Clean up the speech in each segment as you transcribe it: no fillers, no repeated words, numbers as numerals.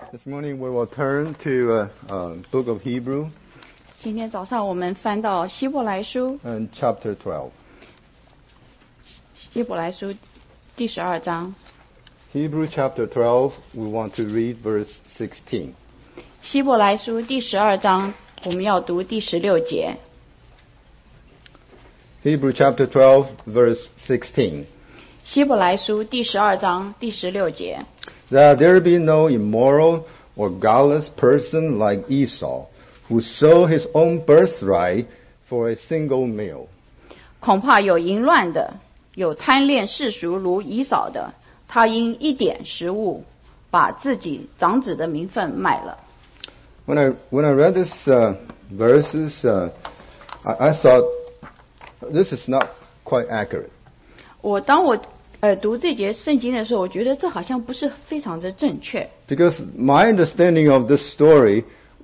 This morning we will turn to book of Hebrew 今天早上我们翻到希伯来书 and chapter 12. 希伯来书第12章 Hebrew chapter 12, we want to read verse 16. 希伯来书第12章我们要读第16节 Hebrew chapter 12, verse 16. 希伯来书第12章第16节 That there be no immoral or godless person like Esau, who sold his own birthright for a single meal. 恐怕有淫乱的，有贪恋世俗如以扫的，他因一点食物把自己长子的名分卖了。 When I read this verses, I thought this is not quite accurate. 当我读这节圣经的时候，我觉得这好像不是非常的正确。 Because my understanding of this story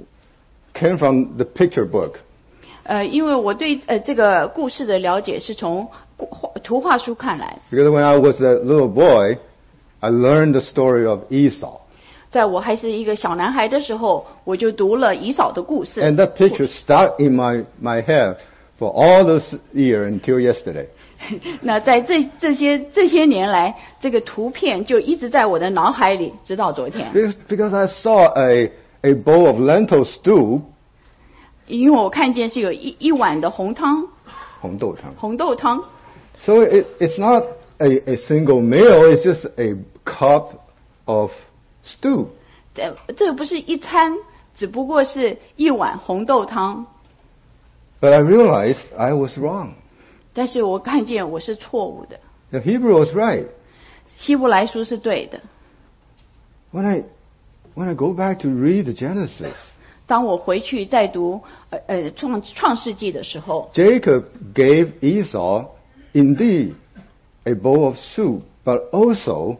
came from the picture book. 因为我对这个故事的了解是从图画书看来。 Because when I was a little boy, I learned the story of Esau. 在我还是一个小男孩的时候，我就读了以扫的故事。 And that picture stuck in my head for all those years until yesterday. 那在这些年来，这个图片就一直在我的脑海里，直到昨天。 Because I saw a bowl of lentil stew. 因为我看见是有一碗的红汤， 红豆汤。 红豆汤。 So it's not a single meal, it's just a cup of stew. 这不是一餐，只不过是一碗红豆汤。 But I realized I was wrong. 但是我看见我是错误的。 The Hebrew was right. 希伯来书是对的。 When I go back to read the Genesis, 当我回去再读创世纪的时候， Jacob gave Esau indeed a bowl of soup, but also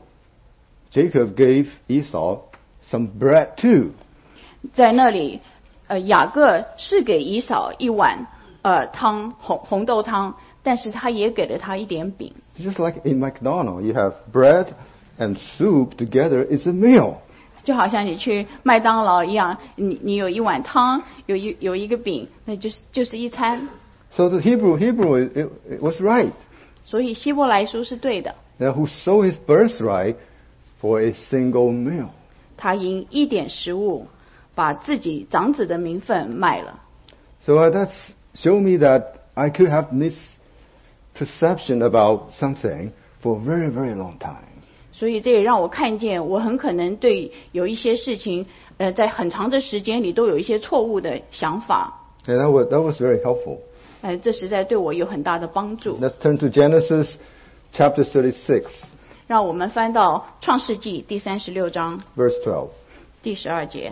Jacob gave Esau some bread too. 在那里，雅各是给以扫一碗汤红豆汤，但是他也给了他一点饼。 Just like in McDonald's, you have bread and soup together, it's a meal. 就好像你去麦当劳一样，你有一碗汤，有一个饼，那就是一餐。 So the Hebrew it was right. 所以希伯来书是对的。 Now who sold his birthright for a single meal? 他因一点食物，把自己长子的名分卖了。 So that's show me that I could have misperception about something for a very, very long time. 所以这也让我看见，我很可能对有一些事情，在很长的时间里都有一些错误的想法。 And that was very helpful. 这实在对我有很大的帮助。 Let's turn to Genesis chapter 36, 让我们翻到创世纪第36章 verse 12. 第12节。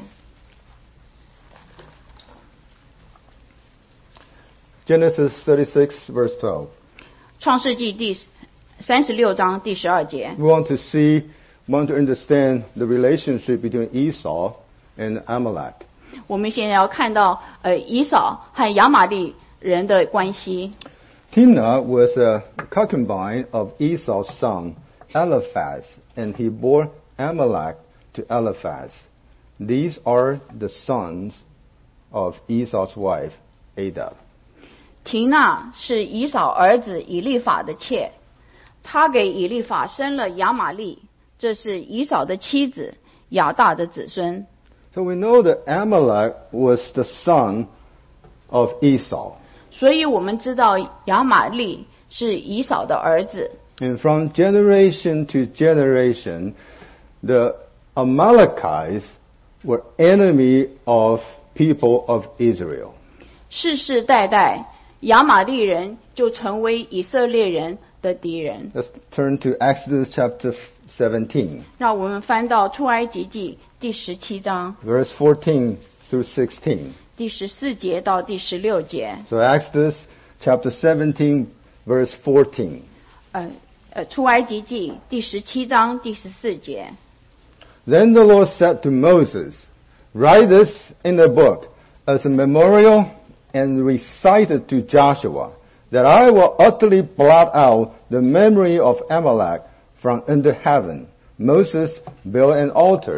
Genesis 36, verse 12. 创世纪第36章第12节。 We want to understand the relationship between Esau and Amalek. 我们现在要看到以扫和亚玛力人的关系。 Timnah was a concubine of Esau's son Eliphaz, and he bore Amalek to Eliphaz. These are the sons of Esau's wife, Ada. 提娜是以扫儿子以利法的妾，他给以利法生了亚玛力，这是以扫的妻子亚大的子孙。 So we know that Amalek was the son of Esau. 所以我们知道亚玛力是以扫的儿子。 And from generation to generation, the Amalekites were enemy of people of Israel. 世世代代亚玛力人就成为以色列人的敌人。 Let's turn to Exodus chapter 17, 让我们翻到出埃及记第17章 verse 14 through 16. 第14节到第16节。 So Exodus chapter 17, verse 14. 出埃及记第17章第14节。 Then the Lord said to Moses, Write this in a book as a memorial and recite it to Joshua, that I will utterly blot out the memory of Amalek from under heaven. Moses built an altar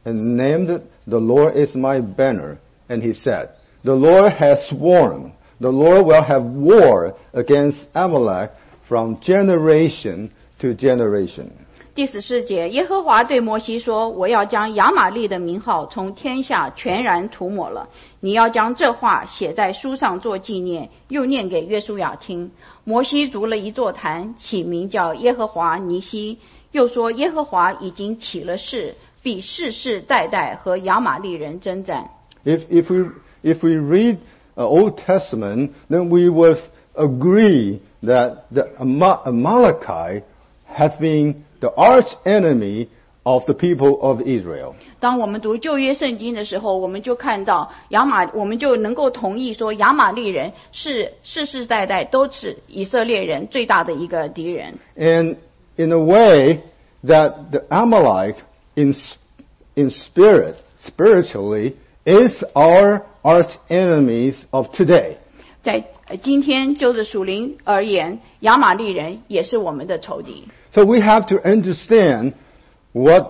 and named the Lord is my banner. And he said, the Lord has sworn, the Lord will have war against Amalek from generation to generation. 第14节，耶和华对摩西说：“我要将亚玛力的名号从天下全然涂抹了。你要将这话写在书上做纪念，又念给约书亚听。”摩西筑了一座坛，起名叫耶和华尼西，又说：“耶和华已经起了誓，必世世代代和亚玛力人征战。” If we read Old Testament, then we would agree that the Amalekite have been the arch enemy of the people of Israel. 当我们读旧约圣经的时候，我们就看到我们就能够同意说，亚玛力人是世世代代都是以色列人最大的一个敌人。 And in a way that the Amalek in spirit, spiritually, is our arch enemies of today. 在今天就是属灵而言，亚玛力人也是我们的仇敌。 So we have to understand what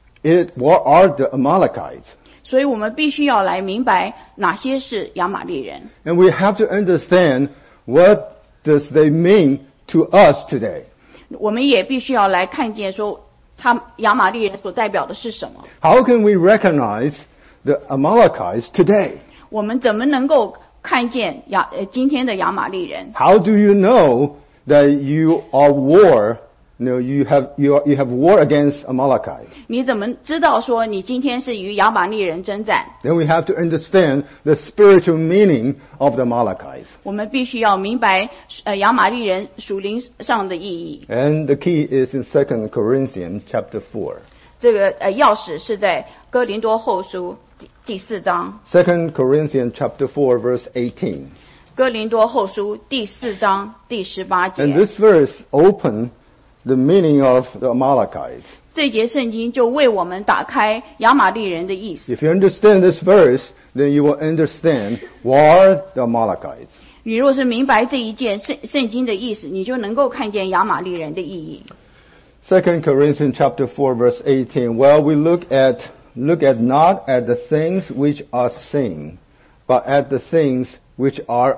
are the Amalekites. 所以我们必须要来明白哪些是亚玛力人。 And we have to understand what does they mean to us today. 我们也必须要来看见说，亚玛力人所代表的是什么。 How can we recognize the Amalekites today? 我们怎么能够看见今天的亚玛力人？ How do you know that you are war? You have war against Amalekite. 你怎么知道说你今天是与亚玛力人征战？ Then we have to understand the spiritual meaning of the Amalekites. 我们必须要明白亚玛力人属灵上的意义。 And the key is in 2 Corinthians chapter 4. 这个钥匙是在哥林多后书第4章。 2 Corinthians chapter 4 verse 18. 哥林多后书第4章第18节。 And this verse opened the meaning of the Amalekites. 这节圣经就为我们打开亚玛力人的意思。 If you understand this verse, then you will understand what are the Amalekites. 你若是明白这一件圣经的意思，你就能够看见亚玛力人的意义。 2 Corinthians chapter 4 verse 18. Well, we look at not at the things which are seen, but at the things which are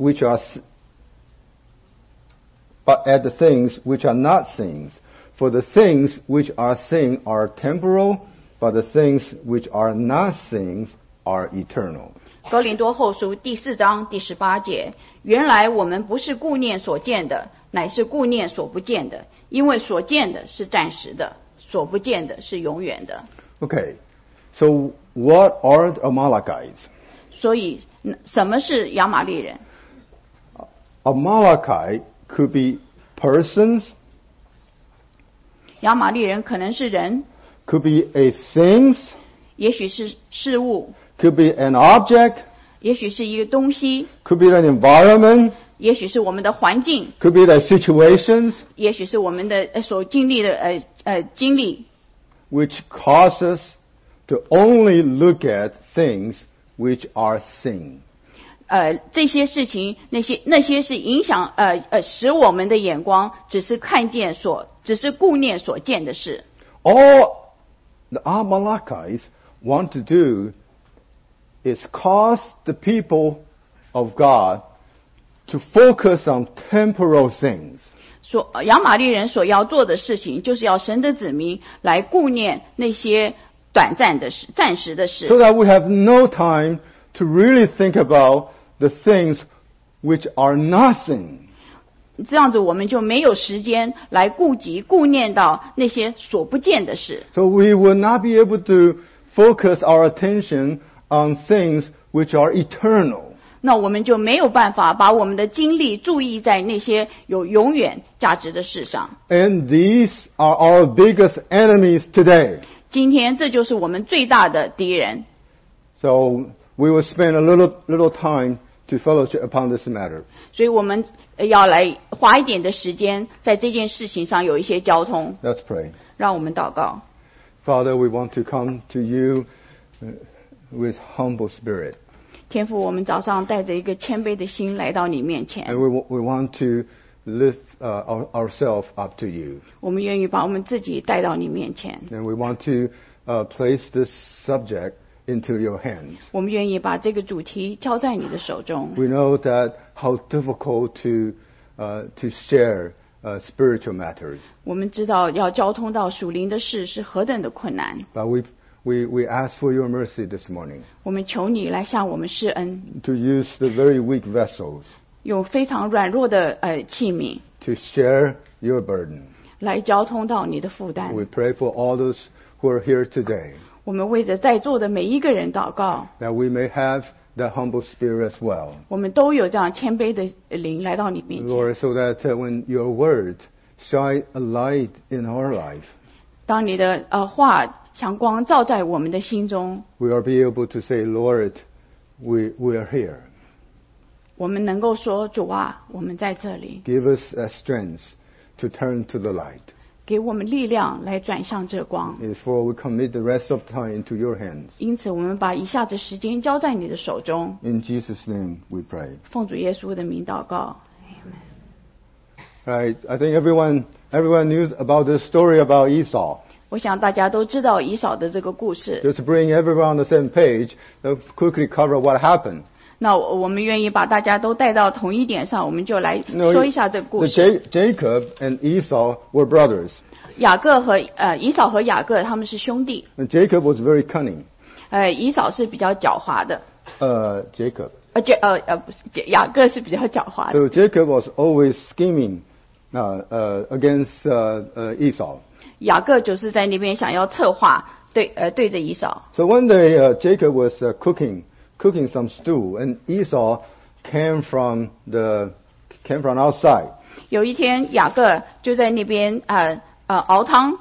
not seen. For the things which are seen are temporal, but the things which are not seen are eternal. 哥林多后书第4章第18节，原来我们不是顾念所见的，乃是顾念所不见的，因为所见的是暂时的，所不见的是永远的。 Okay, so what are the Amalekites? 所以什么是亚玛力人？ Amalekite could be persons, 亚玛力人可能是人， could be a things, 也许是事物， could be an object, 也许是一个东西， could be an environment, 也许是我们的环境， could be the situations 也许是我们的所经历的经历， which cause us to only look at things which are seen. 这些事情，那些是影响使我们的眼光只是顾念所见的事。 All the Amalekites want to do is cause the people of God to focus on temporal things. 亚玛力人所要做的事情，就是要神的子民来顾念那些短暂的事、暂时的事。 So that we have no time to really think about the things which are nothing. 这样子我们就没有时间来顾念到那些所不见的事。 So we will not be able to focus our attention on things which are eternal. 那我们就没有办法把我们的精力注意在那些有永远价值的事上。 And these are our biggest enemies today. 今天这就是我们最大的敌人。 So we will spend a little time to fellowship upon this matter. 所以我们要来花一点的时间在这件事情上有一些交通。 Let's pray. 让我们祷告。 Father, we want to come to you with humble spirit. 天父，我们早上带着一个谦卑的心来到你面前。 And we want to lift ourselves up to you. 我们愿意把我们自己带到你面前。 And we want to place this subject into your hands. 我们愿意把这个主题交在你的手中。 We know that how difficult to share spiritual matters. 我们知道要交通到属灵的事是何等的困难。 But we ask for your mercy this morning 我们求你来向我们施恩， to use the very weak vessels 用非常软弱的器皿 to share your burden. 来交通到你的负担。 We pray for all those who are here today 我们为着在座的每一个人祷告， that we may have that humble spirit as well. 我们都有这样谦卑的灵来到你面前。 Lord, so that when your word shine a light in our life, 当你的话像光照在我们的心中， we will be able to say, Lord, we are here. 我们能够说主啊，我们在这里， Give us a strength to turn to the light. 给我们力量来转向这光。 Therefore, we commit the rest of time into your hands. 因此，我们把以下的时间交在你的手中。 In Jesus' name we pray. 奉主耶稣的名祷告。 Right. I think everyone knew about this story about Esau. 我想大家都知道以扫的这个故事。 Just to bring everyone on the same page, let's quickly cover what happened. 那我们愿意把大家都带到同一点上，我们就来说一下这个故事。 Jacob and Esau were brothers. 雅各和以扫和雅各他们是兄弟。 And Jacob was very cunning. 以扫是比较狡猾的。 Jacob. 不是，雅各是比较狡猾的。 So Jacob was always scheming against Esau. 雅各就是在那边想要策划对着以扫。 So one day Jacob was cooking some stew, and Esau came from outside. 有一天雅各就在那边熬汤，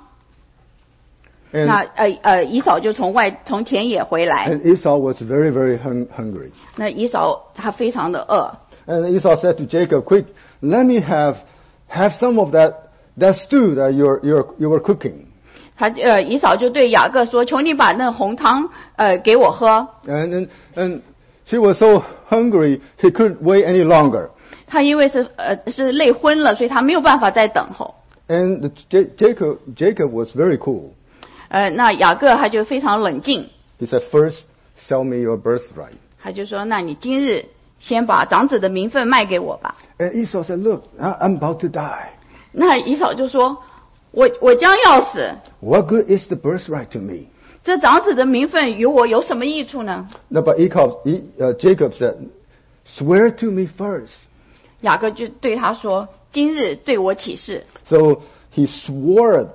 And, 那以扫就从田野回来， and Esau was very, very hungry. 那以扫他非常的饿。 And Esau said to Jacob, "Quick, let me have some of that stew that you were cooking." 以扫就对雅各说：“求你把那红汤给我喝。” And he was so hungry he couldn't wait any longer. 他因为是累昏了，所以他没有办法再等候。 And Jacob was very cool. 那雅各他就非常冷静， He said, "First, sell me your birthright." 他就说：“那你今日先把长子的名分卖给我吧。” And Esau said, "Look, I'm about to die. 那以扫就说：“我将要死， What good is the birthright to me?" 这长子的名分与我有什么益处呢？” No, but Jacob said, "Swear to me first." 雅各就对他说：“今日对我起誓。” So he swore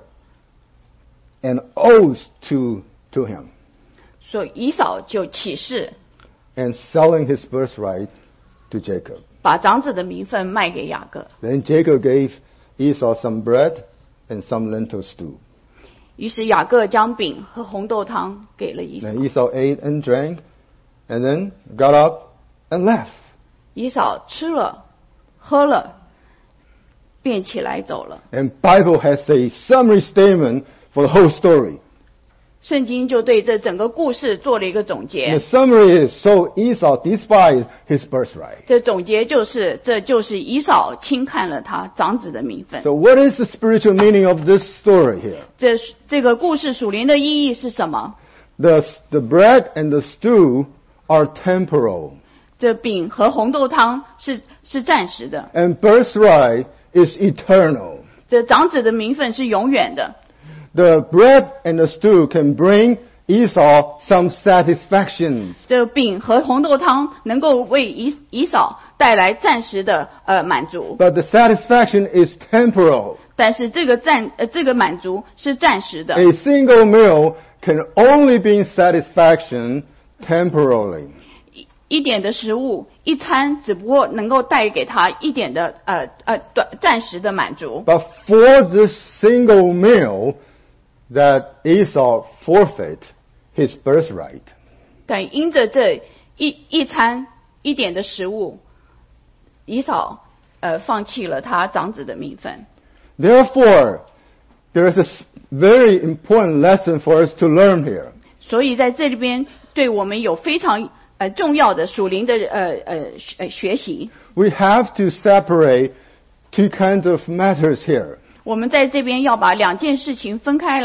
an oath to him, 所以以扫就起誓， and selling his birthright to Jacob. 把长子的名分卖给雅各。 Then Jacob gave Esau some bread and some lentil stew. 于是雅各将饼和红豆汤给了以扫。 Then Esau ate and drank, and then got up and left. 以扫吃了，喝了，便起来走了。 And Bible has a summary statement for the whole story. 圣经就对这整个故事做了一个总 The 结。 summary is, so Esau despised his birthright. 这总结就是以扫轻看了他长子的名分。 So what is the spiritual meaning of this story here? 这个故事属灵的意义是什么？ The bread and the stew are temporal, 这饼和红豆汤是暂时的， and birthright is eternal. 这长子的名分是永远的。 The bread and the stew can bring Esau some satisfactions, 这饼和红豆汤能够为以扫带来暂时的满足， but the satisfaction is temporal. 但是这个满足是暂时的。 A single meal can only bring satisfaction temporarily. 一点的食物，一餐只不过能够带给他一点的暂时的满足。 But for this single meal, that Esau forfeit his birthright. 但因着这一餐一点的食物，以扫放弃了他长子的名分。 Therefore, there is a very important lesson for us to learn here. 所以在这里边，对我们有非常重要的属灵的学习。 We have to separate two kinds of matters here. 我们在这边要把两件事情分开来。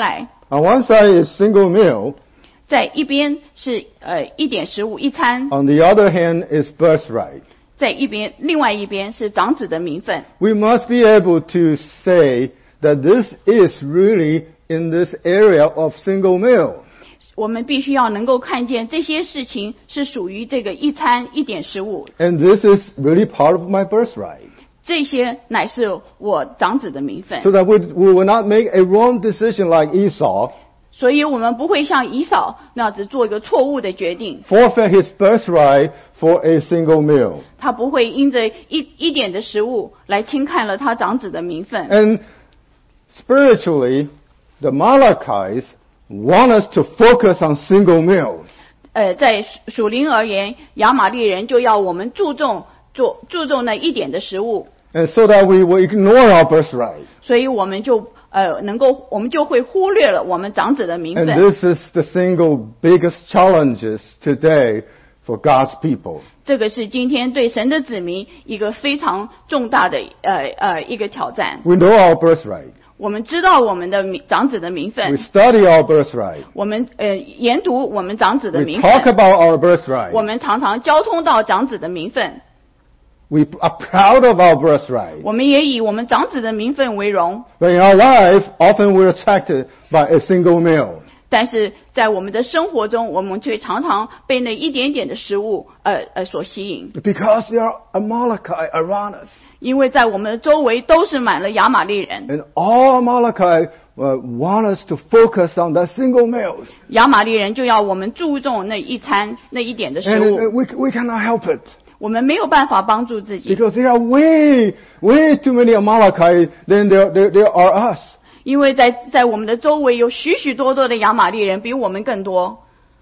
On one side is single meal. 在一边是一点食物一餐， On the other hand is birthright. 在另外一边是长子的名分。 We must be able to say that this is really in this area of single meal. 我们必须要能够看见这些事情是属于这个一餐一点食物， And this is really part of my birthright. 这些乃是我长子的名分。 So that we will not make a wrong decision like Esau, 所以我们不会像以扫那样子做一个错误的决定， forfeit his birthright for a single meal. 他不会因着一点的食物来轻看了他长子的名分。 And spiritually, the Malachites want us to focus on single meals. 在属灵而言，亚玛力人就要我们注重那一点的食物， And so that we will ignore our birthright. 所以我们就会忽略了我们长子的名 And 分。 this is the single biggest challenges today for God's people. 这个是今天对神的子民一个非常重大的一个挑战。 We know our birthright. 我们知道我们的长子的名 We 分， study our birthright. 我们研读我们长子的 We 名 talk 分， about our 我 birthright. 们常常交通到长子的名分， We are proud of our birthright. 我们也以我们长子的名分为荣。 But in our life, often we're attracted by a single meal. 但是在我们的生活中，我们却常常被那一点点的食物所吸引， Because there are Amalekite around us. 因为在我们的周围都是满了亚玛力人， And all Amalekite want us to focus on that single meals. 亚玛力人就要我们注重那一餐那一点的食 And 物， we cannot help it. 我们没有办法帮助自己， Because there are way too many Amalekite than there are us. 因为在我们的周围有许许多多的亚玛力人比我们更多。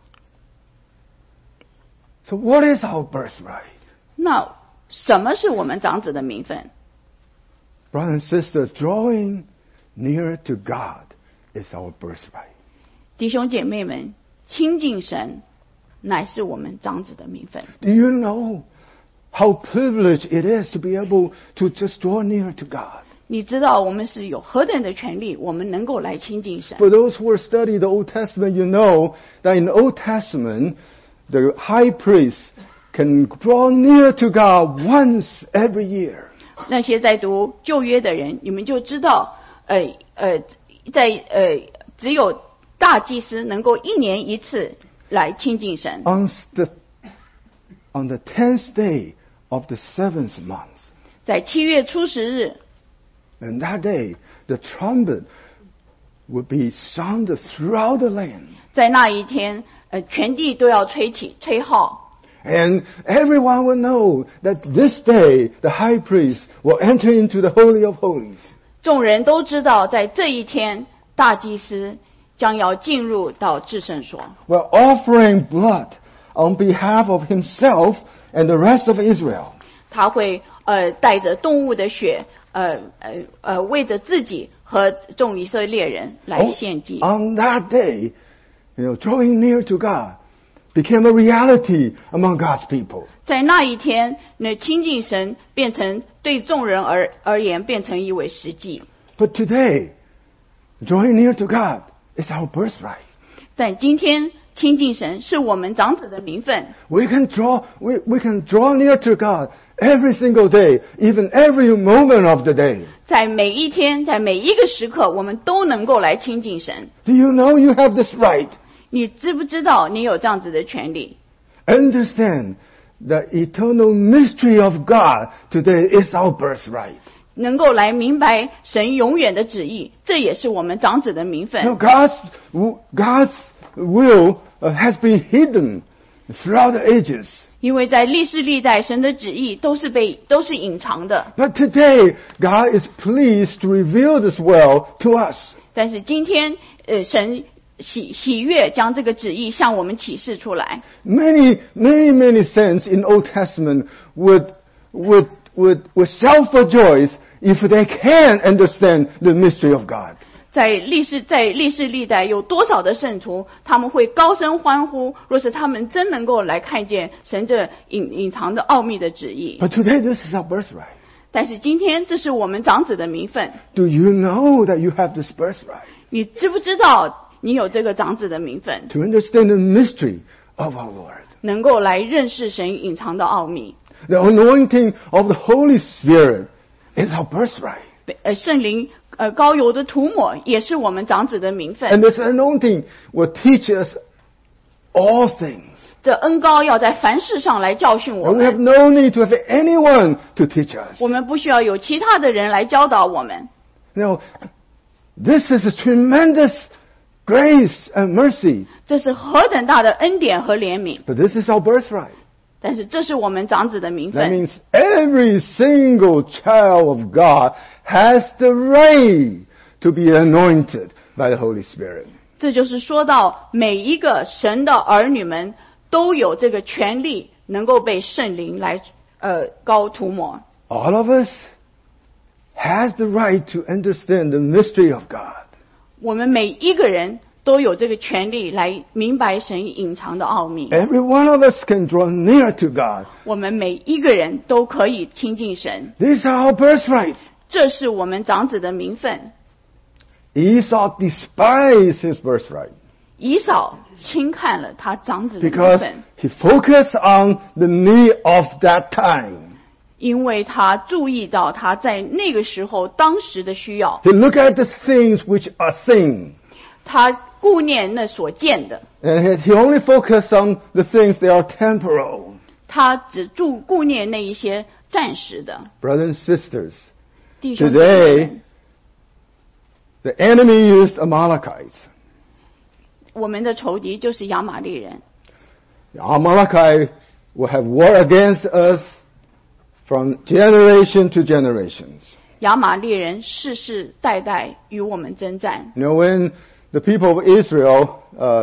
So what is our birthright? 那什么是我们长子的名分？ Brother and sister, drawing near to God is our birthright. 弟兄姐妹们，亲近神乃是我们长子的名分。 Do you know how privileged it is to be able to just draw near to God? 你知道我们是有何等的权利，我们能够来亲近神。 For those who study the Old Testament, you know that in the Old Testament, the high priest can draw near to God once every year. 那些在读旧约的人，你们就知道，只有大祭司能够一年一次来亲近神。 On the 10th day of the 7th month, 在7月初10日， and that day, the trumpet would be sounded throughout the land. 在那一天，全地都要吹号。 And everyone will know that this day the high priest will enter into the Holy of Holies. 众人都知道，在这一天，大祭司将要进入到至圣所， While offering blood on behalf of himself and the rest of Israel. 他会带着动物的血，为着自己和众以色列人来献祭。 On that day, drawing near to God became a reality among God's people. 在那一天，那亲近神变成对众人而言变成一位实际。 But today, drawing near to God is our birthright. 但今天亲近神是我们长子的名分。 We can draw near to God every single day, even every moment of the day. 在每一天，在每一个时刻，我们都能够来亲近神。 Do you know you have this right? 你知不知道你有这样子的权利？ Understand the eternal mystery of God today is our birthright. 能够来明白神永远的旨意，这也是我们长子的名分。 Now God's will has been hidden throughout the ages. 因为在历世历代，神的旨意都是隐藏的。 But today, God is pleased to reveal this will to us. 但是今天，神喜悦将这个旨意向我们启示出来。 Many saints in Old Testament would shout for joy if they can understand the mystery of God. 在历世历代有多少的圣徒，他们会高声欢呼，若是他们真能够来看见神这隐藏的奥秘的旨意。 But today, this is our birthright. 但是今天，这是我们长子的名分。 Do you know that you have this birthright? 你知不知道你有这个长子的名分， to understand the mystery of our Lord. 能够来认识神隐藏的奥秘。 The anointing of the Holy Spirit is our birthright. 圣灵膏油的涂抹也是我们长子的名分。 And this anointing will teach us all things. 这恩膏要在凡事上来教训我 And we have 们， no need to have anyone to teach us. 我们不需要有其他的人来教导我们。 No, this is a tremendous grace and mercy. 这是何等大的恩典和怜悯！ But this is our birthright. 但是这是我们长子的名 That 分。 means every single child of God has the right to be anointed by the Holy Spirit. 这就是说到每一个神的儿女们都有这个权利，能够被圣灵来膏涂抹。 All of us has the right to understand the mystery of God. 我们每一个人都有这个权利来明白神隐藏的奥秘。 Every one of us can draw near to God. 我们每一个人都可以亲近神， These are our birthrights. 这是我们长子的名分。 Esau despised his birthright 以扫轻看了他长子的名 because 分， he focused on the need of that time. 因为他注意到他在那个时候当时的需要， He looked at the things which are seen. 他顾念那所见的， And he only focused on the things that are temporal. 他只顾念那一些暂时的。 Brothers and sisters, 弟兄姐妹 today 们， the enemy used Amalekites. 我们的仇敌就是亚玛力人， The Amalekite will have war against us from generation to generations. 亚玛力人世世代代与我们征战。 You know, when the people of Israel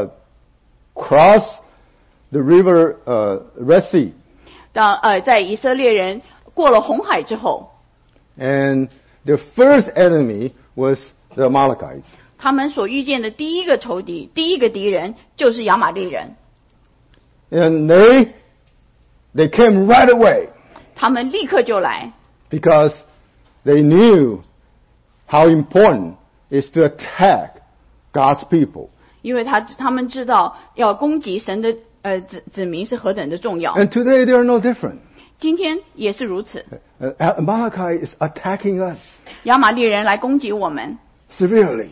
crossed the river Red Sea, 在以色列人过了红海之后， and their first enemy was the Amalekites. 他们所遇见的第一个仇敌、第一个敌人就是亚玛力人。 And they came right away 他们立刻就来， because they knew how important it is to attack God's people. 因为他们知道要攻击神的子民是何等的重要。 And today they are no different. 今天也是如此， Amalekite is attacking us 亚玛力人来攻击我们， severely.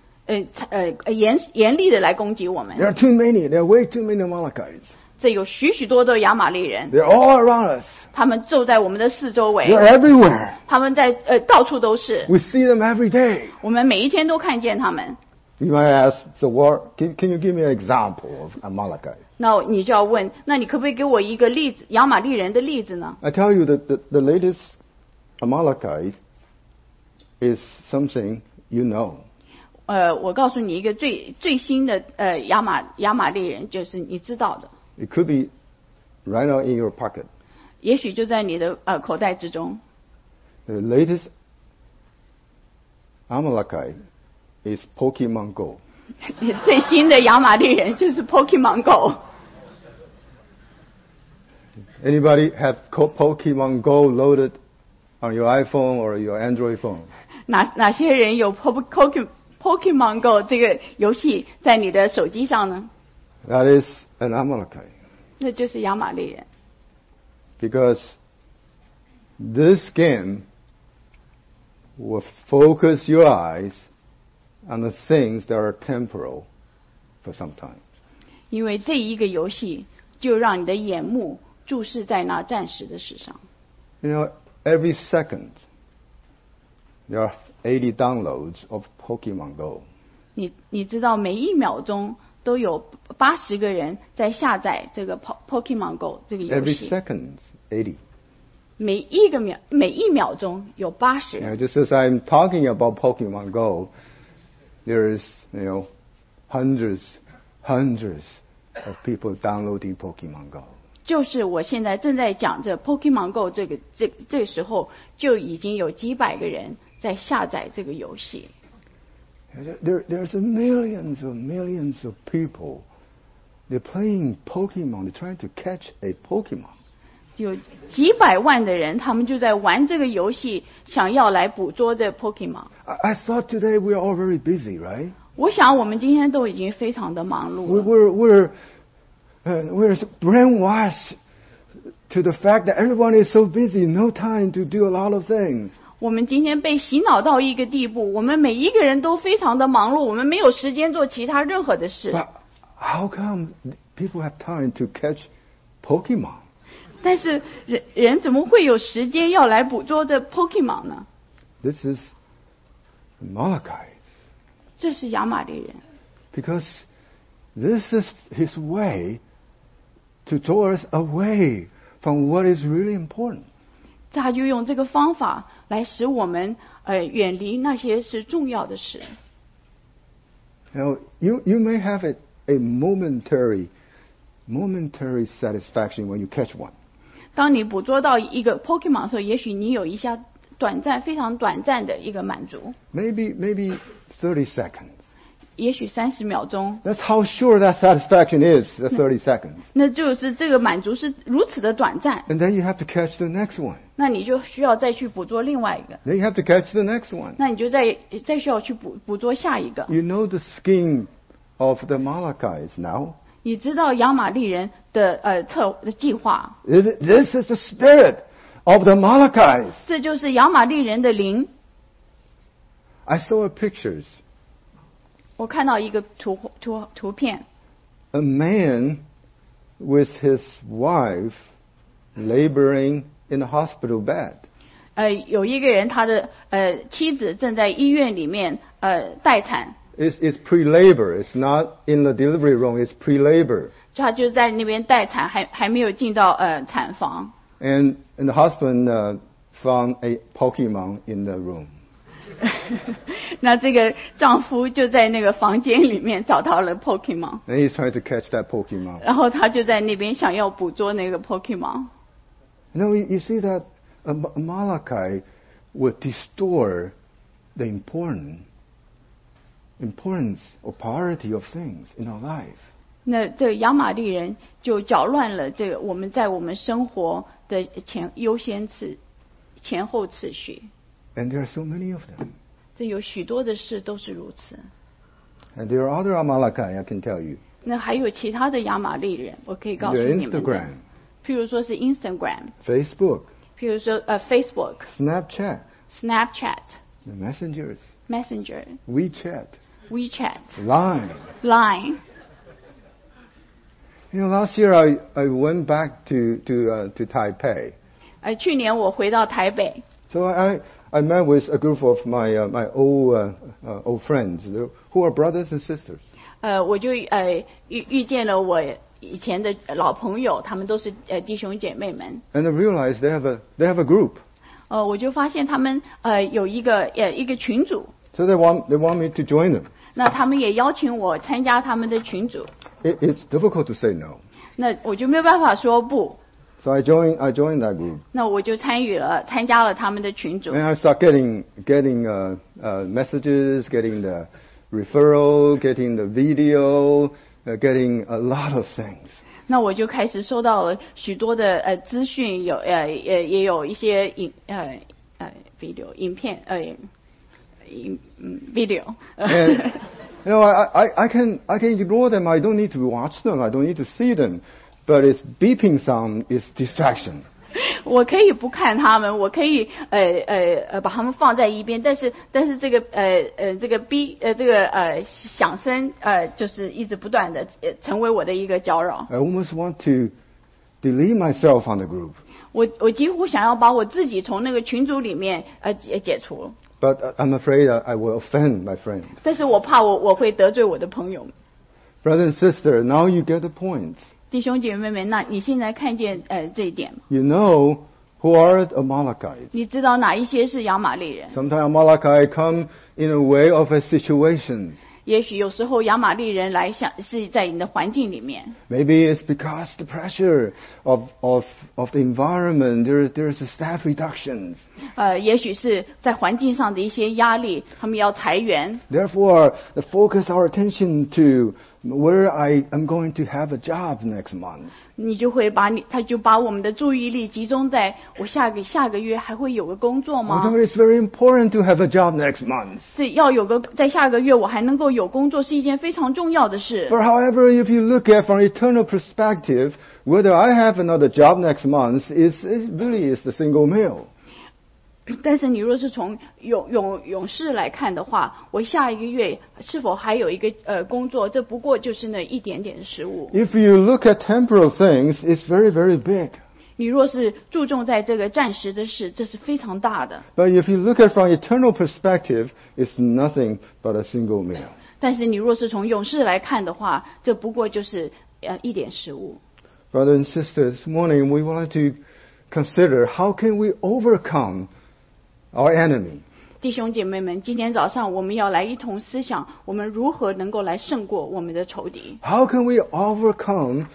严厉的来攻击我们。 There are too many. There are way too many Amalekites. 这有许多的亚玛力人， They're all around us. 他们就在我们的四周 They're 围， everywhere. 他们在到处都是， We see them every day. 我们每一天都看見他們。 You might ask, so what? Can you give me an example of Amalekite? 那你就要問，那你可不可以給我一個例子，亞瑪力人的例子呢？ I tell you that the latest Amalekite is something you know. 我告訴你一個最新的亞瑪力人，就是你知道的， It could be right now in your pocket. 也許就在你的口袋之中。 The latest Amalekite is Pokemon Go. 最新的亞瑪力人就是 Pokemon Go。 Anybody have Pokemon Go loaded on your iPhone or your Android phone? 哪些人有 Pokemon Go 这個遊戲在你的手機上呢？ That is an Amalekite. 那就是亞瑪力人。 Because this game will focus your eyes on the things that are temporal for some time. 因為這一個遊戲就讓你的眼目注視在那暫時的事上。 You know, every second there are 80 downloads of Pokemon Go. 你知道每一秒鐘都有80個人在下載這個 Pokemon Go 這個遊 Every 戲。 second, 80. 每一秒鐘有80 You know, 人。 just as I'm talking about Pokemon Go, there is, hundreds of people downloading Pokemon Go. 就是我現在正在講這 Pokemon Go 這個時候，就已經有幾百個人在下載這個遊戲。 There's millions of people. They're playing Pokemon. They're trying to catch a Pokemon. 有幾百萬的人，他們就在玩這個遊戲，想要來捕捉這 Pokemon。 I thought today we are all very busy, right? 我想我们今天都已经非常的忙碌 We're 了。 we're brainwashed to the fact that everyone is so busy, no time to do a lot of things. 我们今天被洗脑到一个地步，我们每一个人都非常的忙碌，我们没有时间做其他任何的事。 But how come people have time to catch Pokemon? 但是人怎么会有时间要来捕捉这 Pokemon 呢？ This is Malachi. 这是亚玛力人， Because this is his way to draw us away from what is really important. 他就用这个方法来使我们远离那些是重要的事。 Now, you may have a momentary satisfaction when you catch one. 当你捕捉到一个 Pokemon 的时候，也许你有一下非常短暂的一个满足， Maybe 30 seconds. 也许30秒钟。 That's how sure that satisfaction is, the 30 seconds. 那就是这个满足是如此的短暂， And then you have to catch the next one. 那你就需要再去捕捉另外一个， Then you have to catch the next one. 那你就再需要去捕捉下一个。 You know the scheme of the Malachites now. 你知道亚玛力人的计划， This is the spirit of the Malachites. 这就是亚玛力人的灵。 I saw pictures. 我看到一个图片， A man with his wife laboring in a hospital bed. 有一个人他的妻子正在医院里面待产， It's pre-labor. It's not in the delivery room. It's pre-labor. 他就在那边待产，还没有进到产房。 And the husband found a Pokemon in the room. 那这个丈夫就在那个房间里面找到了 Pokemon， And he's trying to catch that Pokemon. 然后他就在那边想要捕捉那个 Pokemon。 Now you see that Malachi would distort the importance or priority of things in our life. 那这个亚玛力人就搅乱了这个我们生活的前后次序。 And there are so many of them. 这有许多的事都是如此。 And there are other Amalekite, I can tell you. 那还有其他的亚玛力人，我可以告诉 There 你们的。 Instagram, 譬如说是 Instagram， Facebook, 譬如说Facebook、 Snapchat, Snapchat、 the messengers, Messenger、 WeChat, WeChat、 Line. Line。 You know, last year I went back to Taipei. 去年我回到台北， So I met with a group of my old friends who are brothers and sisters. 我就遇见了我以前的老朋友，他们都是弟兄姐妹们。 And I realized they have a group. 我就发现他们有一个群组， So they want me to join them. 那他们也邀请我参加他们的群组， It's difficult to say no. 那我就没有办法说不， So I joined that group. 那我就参加了他们的群组。 And I start getting messages, getting the referral, getting the video, getting a lot of things. 那我就开始收到了许多的资讯，也有一些影片video。 And, you know, I can ignore them. I don't need to watch them. I don't need to see them. But its beeping sound is distraction. 我可以不看他们，我可以把他们放在一边，但是这个响声就是一直不断的成为我的一个搅扰。 I almost want to delete myself on the group. 我几乎想要把我自己从那个群组里面解除， But I'm afraid I will offend my friends. 但是我怕我会得罪我的朋友。 Brother and sister, now you get the point. 弟兄姐妹们，那你现在看见这一点吗？ You know who are the Amalekites. 你知道哪一些是亚玛力人？ Sometimes Amalekite come in a way of a situations. 也许有时候亚玛力人来是在你的环境里面。 Maybe it's because the pressure of the environment. There's a staff reductions. 也许是在环境上的一些压力，他们要裁员。 Therefore, focus our attention to where I am going to have a job next month. 你就会他就把我们的注意力集中在我下个月还会有个工作吗？ Although it's very important to have a job next month. 这要有个在下个月我还能够有工作是一件非常重要的事。 But however, if you look at from eternal perspective, whether I have another job next month is really the single meal. 但是你若是从永世来看的话，我下一个月是否还有一个工作，这不过就是那一点点的食物。 If you look at temporal things, it's very, very big. 你若是注重在这个暂时的事，这是非常大的。 But if you look at from eternal perspective, it's nothing but a single meal. 但是你若是从永世来看的话，这不过就是一点食物。 Brothers and sisters, this morning we want to consider how can we overcome our enemy. 弟兄姐妹们，今天早上我们要来一同思想，我们如何能够来胜过我们的仇敌。 How can we overcome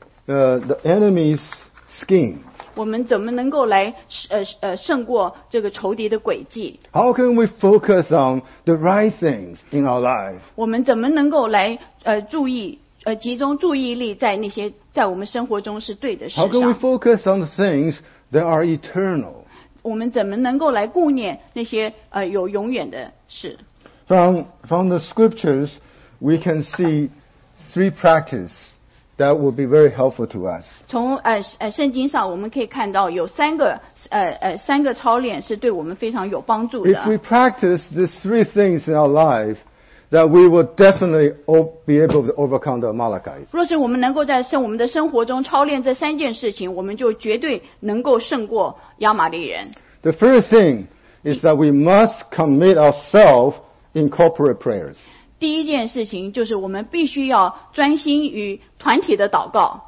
the enemy's scheme? 我们怎么能够来胜过这个仇敌的诡计？ How can we focus on the right things in our life? 我们怎么能够来集中注意力在那些在我们生活中是对的事 How can we 上？ focus on the things that are eternal? 我们怎么能够来顾念那些有永远的事？ From the scriptures, we can see three practices that will be very helpful to us. 从圣经上我们可以看到有三个操练是对我们非常有帮助 If we 的。 practice these three things in our life, that we will definitely be able to overcome the Amalekites. 若是我们能够在我们的生活中操练这三件事情，我们就绝对能够胜过亚玛力人。 The first thing is that we must commit ourselves in corporate prayers. 第一件事情就是我们必须要专心于团体的祷告。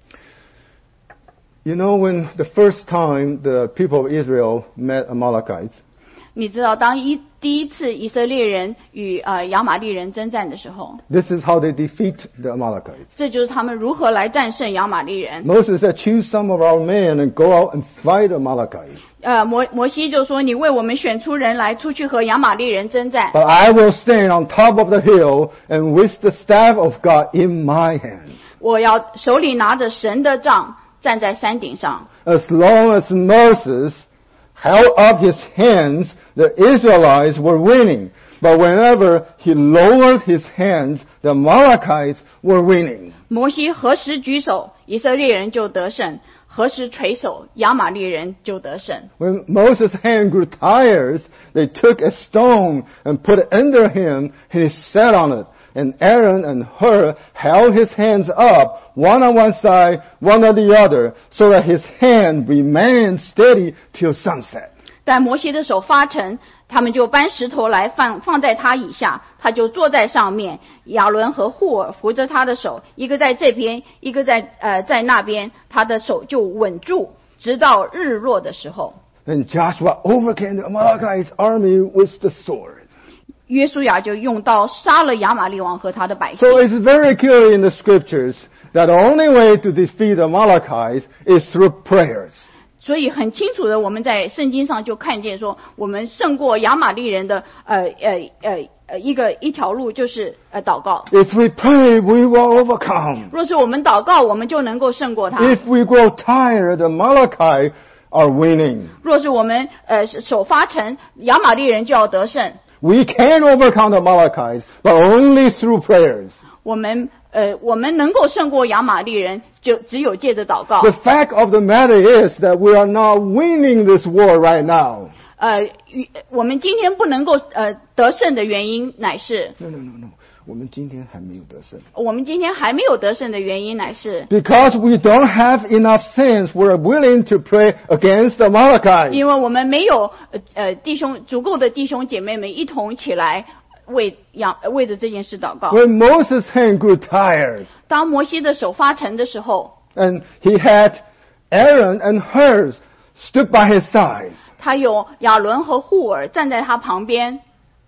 You know, when the first time the people of Israel met Amalekites, 你知道，当第一次以色列人与亚玛力人征战的时候， this is how they defeat the Amalekites. 这就是他们如何来战胜亚玛力人。 Moses said, choose some of our men and go out and fight Amalekites. 摩西就说：“你为我们选出人来，出去和亚玛力人征战。 But I will stand on top of the hill and with the staff of God in my hand. 我要手里拿着神的杖，站在山顶上。 As long as Moses held up his hands, the Israelites were winning. But whenever he lowered his hands, the Amalekites were winning. 摩西何时举手，以色列人就得胜；何时垂手，亚玛力人就得胜。 When Moses' hand grew tired, they took a stone and put it under him, and he sat on it. And Aaron and Hur held his hands up, one on one side, one on the other, so that his hand remained steady till sunset. 但摩西的手发沉，他们就搬石头来放在他以下，他就坐在上面。亚伦和户尔扶着他的手，一个在这边，一个在那边，他的手就稳住，直到日落的时候。 Then Joshua overcame the Amalekites' army with the sword. 约书亚就用刀杀了亚玛力王和他的百姓。 So it's very clear in the scriptures that the only way to defeat the Amalekites is through prayers. 所以很清楚的，我们在圣经上就看见说，我们胜过亚玛力人的一条路就是祷告。 If we pray, we will overcome. 若是我们祷告，我们就能够胜过他。 If we grow tired, the Amalekites are winning. 若是我们手发沉，亚玛力人就要得胜。 We can overcome the Amalekites, but only through prayers. 我们能够胜过亚玛力人，就只有借着祷告。 The fact of the matter is that we are not winning this war right now. 我们今天不能够得胜的原因乃是 No. 我们今天还没有得胜。 我们今天还没有得胜的原因乃是 Because we don't have enough sense, we're willing to pray against the Amalekites. 因为我们没有足够的弟兄姐妹们一同起来为着这件事祷告。 When Moses' hand grew tired, 当摩西的手发沉的时候， and he had Aaron and Hur stood by his side, 他有亚伦和户尔站在他旁边，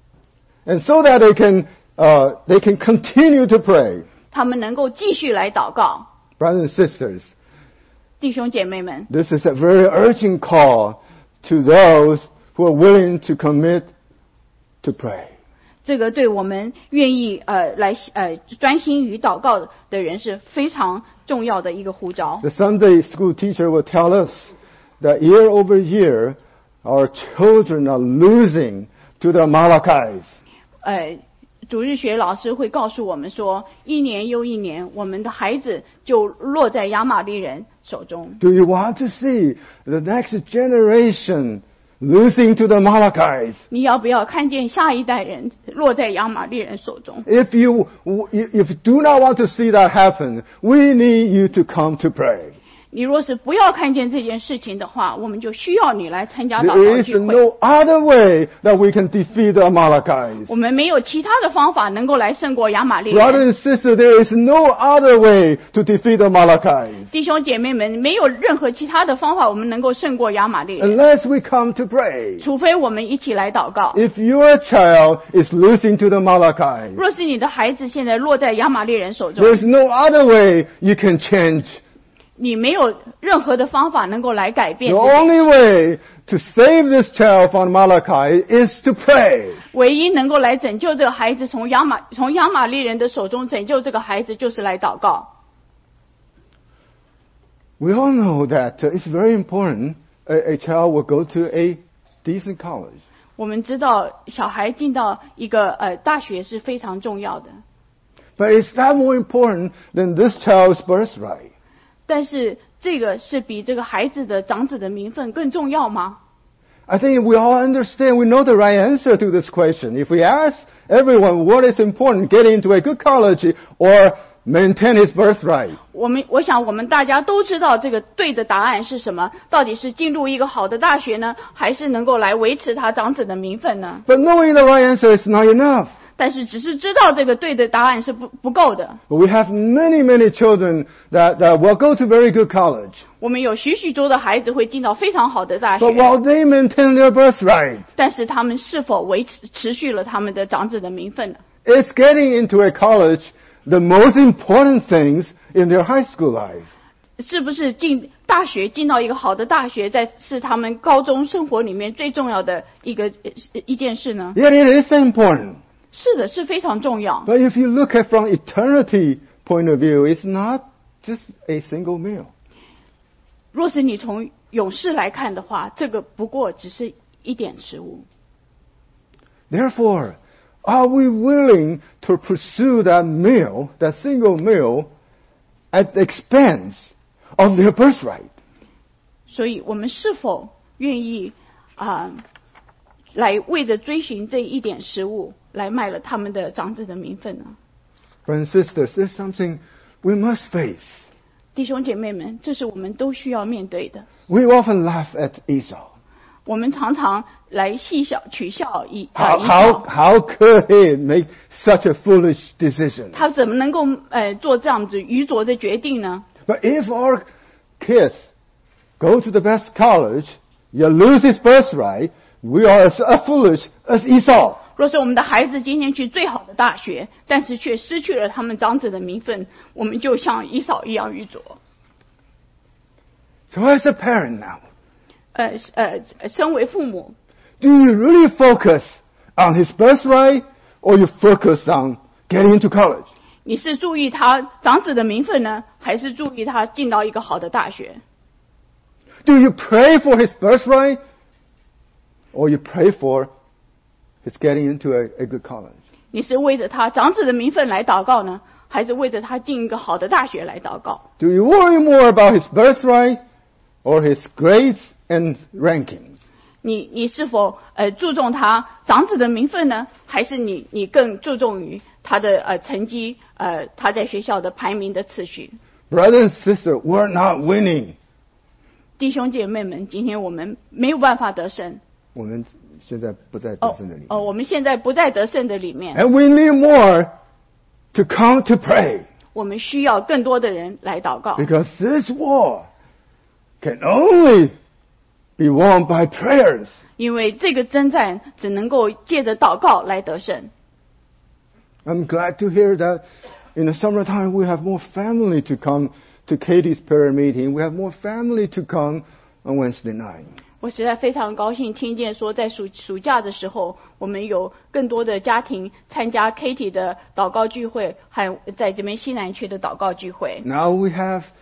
and so that they can continue to pray. 他们能够继续来祷告。 Brothers and sisters, 弟兄姐妹们， this is a very urgent call to those who are willing to commit to pray. 这个对我们愿意来专心于祷告的人是非常重要的一个呼召。 The Sunday school teacher will tell us that year over year, our children are losing to the Amalekites. 主日学老师会告诉我们说，一年又一年，我们的孩子就落在亚玛力人手中。 Do you want to see the next generation losing to the Amalekites? 你要不要看见下一代人落在亚玛力人手中？ If you do not want to see that happen, we need you to come to pray. 你若是不要看见这件事情的话，我们就需要你来参加祷 There 告 is 聚会。 no other way that we can defeat the Amalekites. 我们没有其他的方法能够来胜过亚玛力 Brother 人。 and sister, there is no other way to defeat the Amalekites 弟兄姐妹们，没有任何其他的方法我们能够胜过亚玛力人， unless we come to pray. 除非我们一起来祷告。 If your child is losing to the Amalekites, 若是你的孩子现在落在亚玛力人手中， there's no other way you can change. 你没有任何的方法能够来改变 The 这件事。 only way to save this child from Amalekite is to pray. 唯一能够来拯救这个孩子从亚玛力人的手中拯救这个孩子，就是来祷告。 We all know that it's very important a child will go to a decent college. 我们知道小孩进到一个大学是非常重要的， But is that more important than this child's birthright? 但是这个是比这个孩子的长子的名分更重要吗？ I think we all understand, we know the right answer to this question. If we ask everyone what is important, get into a good college or maintain his birthright. 我想我们大家都知道这个对的答案是什么，到底是进入一个好的大学呢，还是能够来维持他长子的名分呢？ But knowing the right answer is not enough. 但是只是知道这个对的答案是不够的。 We have many, many children that will go to very good college. 我们有许许多的孩子会进到非常好的大 But 学， while they maintain their birthright, 但是他们是否持续了他们的长子的名分呢？ is getting into a college the most important things in their high school life. 是不是进大学进到一个好的大学，是他们高中生活里面最重要的一件事呢？ Yet it is important. 是的，是非常重要。 But if you look at from eternity point of view, it's not just a single meal. 若是你从永世来看的话，这个不过只是一点食物。 Therefore, are we willing to pursue that meal, that single meal, at the expense of their birthright? 所以我们是否愿意来为着追寻这一点食物，来卖了他们的长子的名分呢？ Brothers and sisters, there's something we must face. 弟兄姐妹们，这是我们都需要面对的。 We often laugh at Esau. 我们常常来取笑以 How could he make such a foolish decision? 他怎么能够做这样子愚拙的决定呢？ But if our kids go to the best college, you lose his birthright, we are as foolish as Esau. 若是我们的孩子今天去最好的大学，但是却失去了他们长子的名分，我们就像以扫一样愚拙。 So as a parent now, 身为父母， do you really focus on his birthright or you focus on getting into college? 你是注意他长子的名分呢，还是注意他进到一个好的大学？ Do you pray for his birthright or you pray for his getting into a good college? 你是为着他长子的名分来祷告呢，还是为着他进一个好的大学来祷告？ Do you worry more about his birthright or his grades and rankings? 你是否注重他长子的名分呢，还是你更注重于他的成绩他在学校的排名的次序？ Brother and sister, we're not winning. 弟兄姐妹们，今天我们没有办法得胜。 我们现在不在得胜的里面。 我们现在不在得胜的里面。 And we need more to come to pray. 我们需要更多的人来祷告。 Because this war can only be won by prayers. 因为这个征战只能够借着祷告来得胜。 I'm glad to hear that in the summertime we have more family to come to Katie's prayer meeting. We have more family to come on Wednesday night. 我实在非常高兴听见说，在暑假的时候，我们有更多的家庭参加 Katie 的祷告聚会，和在这边西南区的祷告聚会。 Now we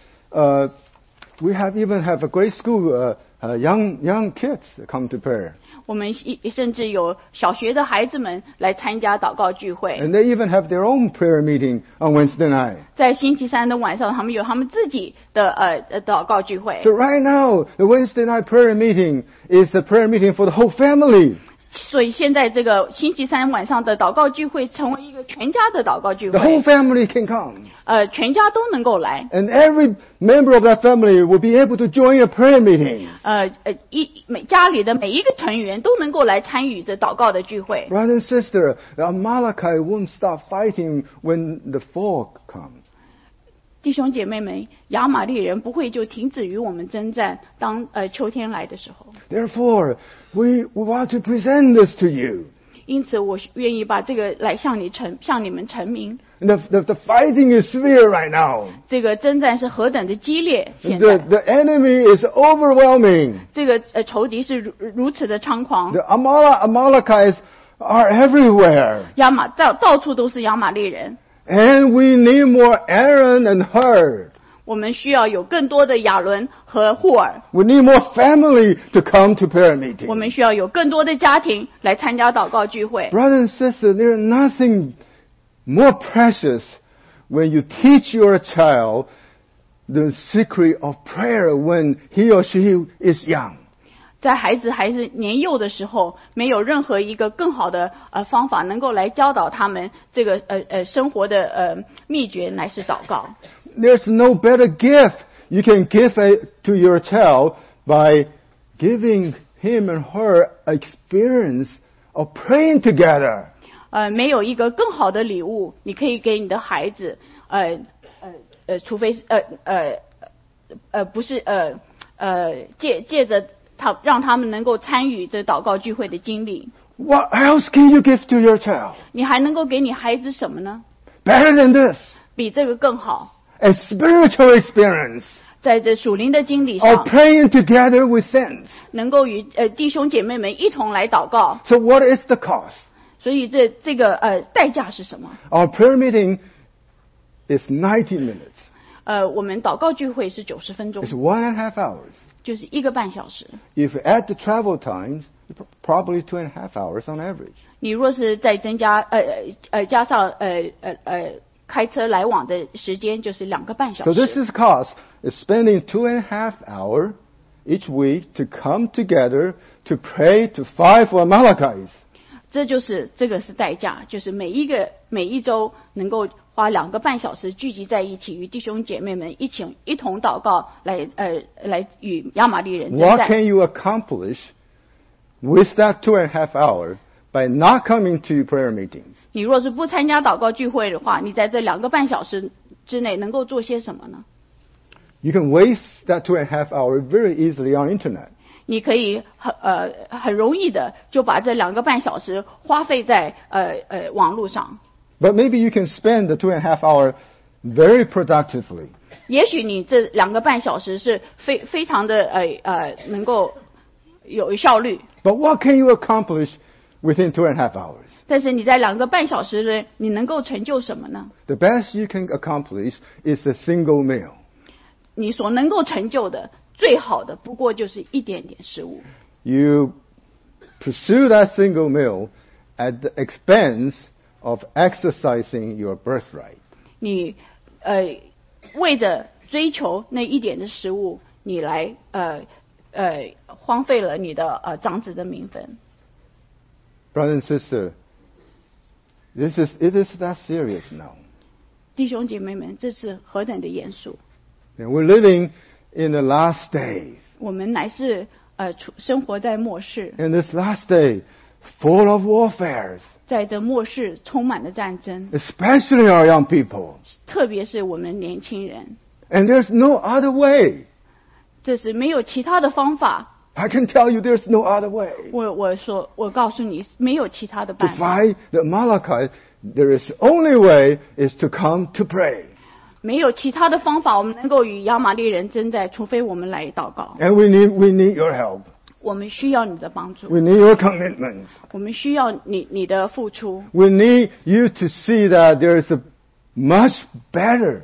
even have a grade school young kids come to prayer. 我们甚至有小学的孩子们来参加祷告聚会。 And they even have their own prayer meeting on Wednesday night. 在星期三的晚上，他们有他们自己的祷告聚会。 So right now, the Wednesday night prayer meeting is a prayer meeting for the whole family. 所以现在这个星期三晚上的祷告聚会成为一个全家的祷告聚 The whole 会， family can come. 全家都能够来。 And every member of that family will be able to join a prayer meeting. 家里的每一个成员都能够来参与这祷告的聚会。 Brother and sister, the Amalekite won't stop fighting when the fall comes. 弟兄姐妹们，亚玛力人不会就停止于我们征战，当秋天来的时候。 Therefore, we want to present this to you. 因此，我愿意把这个来向你们陈明。 And the fighting is severe right now. 这个征战是何等的激烈！现 The 在， enemy is overwhelming. 这个仇敌是如此的猖狂， The Amalekites are everywhere. 到处都是亚玛力人。 And we need more Aaron and Hur. 我们需要有更多的亚伦和户尔， We need more family to come to prayer 我 meeting. 们需要有更多的家庭来参加祷告聚会。 Brother and sister, there is nothing more precious when you teach your child the secret of prayer when he or she is young. 在孩子还是年幼的时候，没有任何一个更好的方法能够来教导他们这个生活的秘诀，乃是祷告。 There's no better gift you can give to your child by giving him and her experience of praying together. 没有一个更好的礼物，你可以给你的孩子，除非不是借着让他们能够参与这祷告聚会的经历。 What else can you give to your child? 你还能够给你孩子什么呢？ Better than this. 比这个更好， A spiritual experience 在这属灵的经历 of 上， praying together with saints. 能够与弟兄姐妹们一同来祷告。 So what is the cost? 所以这个代价是什么？ Our prayer meeting is 90 minutes. 我们祷告聚会是90分钟 It's 1.5 hours. 就是1个半小时。 If you add the travel times, probably 2.5 hours on average. 你若是再增加加上开车来往的时间，就是2个半小 So this 时。 is cost. Is spending 2.5 hours each week to come together to pray to 5 Amalekites. 这个是代价，就是每一周能够花2个半小时聚集在一起，与弟兄姐妹们一同祷告，来与亚玛力人征 What 战。 can you accomplish with that 2.5 hours by not coming to prayer meetings? 你若是不参加祷告聚会的话，你在这2个半小时之内能够做些什么呢？ You can waste that 2.5 hours very easily on internet. 你可以很容易的就把这2个半小时花费在网络上。 But maybe you can spend the 2.5 hours very productively. 也许你这2个半小时是非常的能够有效率， But what can you accomplish within 2.5 hours? 但是你在2个半小时内你能够成就什么呢？ The best you can accomplish is a single meal. 你所能够成就的最好的不过就是一点点食物。 You pursue that single meal at the expense of exercising your birthright. 你为着追求那一点的食物，你来荒废了你的长子的名分。 Brother and sister, it is that serious now. 弟兄姐妹们，这是何等的严肃！ And we're living in the last days. 我们乃是生活在末世， In this last day, full of warfares, 在这末世充满了战争， especially our young people. 特别是我们年轻人， And there's no other way. 这是没有其他的方法。 I can tell you there's no other way. 我告诉你，没有其他的 To 办法， fight the Amalekites, there is only way is to come to pray. 没有其他的方法，我们能够与亚玛力人征战，除非我们来祷告。 And we need your help. 我们需要你的帮助， We need your commitment. 我们需要你的付出。 We need you to see that there is a much better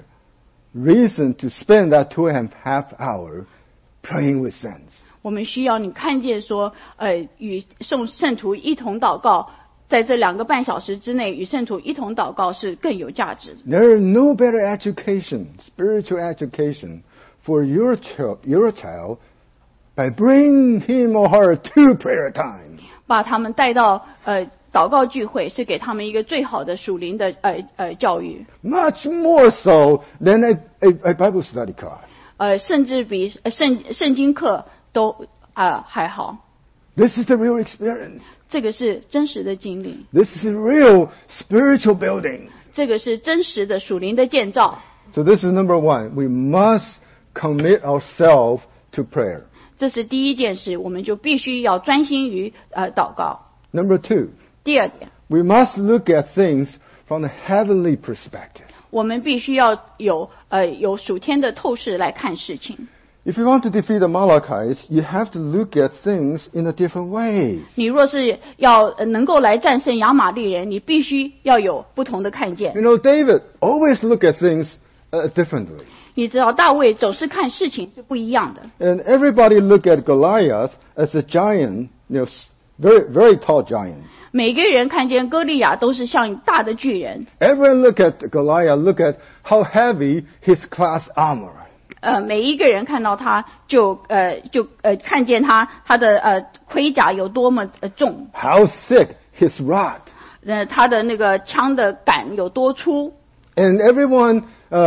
reason to spend that 2.5 hours praying with saints. 我们需要你看见说，与圣徒一同祷告，在这2个半小时之内与圣徒一同祷告是更有价值的。 There is no better education, spiritual education, for your child by bringing him or her to prayer time. 把他们带到祷告聚会，是给他们一个最好的属灵的教育。 Much more so than a Bible study class. 甚至比圣经课都还好。 This is the real experience. 这个是真实的经历， This is real spiritual building. 这个是真实的属灵的建造。 So this is number one. We must commit ourselves to prayer. 这是第一件事，我们就必须要专心于祷告。 Number two, 第二点， we must look at things from a heavenly perspective. 我们必须要有属天的透视来看事情。 If you want to defeat the Amalekites, you have to look at things in a different way. 你若是要能够来战胜亚玛力人，你必须要有不同的看见。 You know, David always look at things differently. 你知道大卫总是看事情是不一样的。 And everybody look at Goliath as a giant, very, very tall giant. 每个人看见歌利亚都是像大的巨人。 Everyone look at Goliath, look at how heavy his class armor. 每一个人看到他就看见他的盔甲有多么重， How thick his rod. 他的那个枪的杆有多粗。 And everyone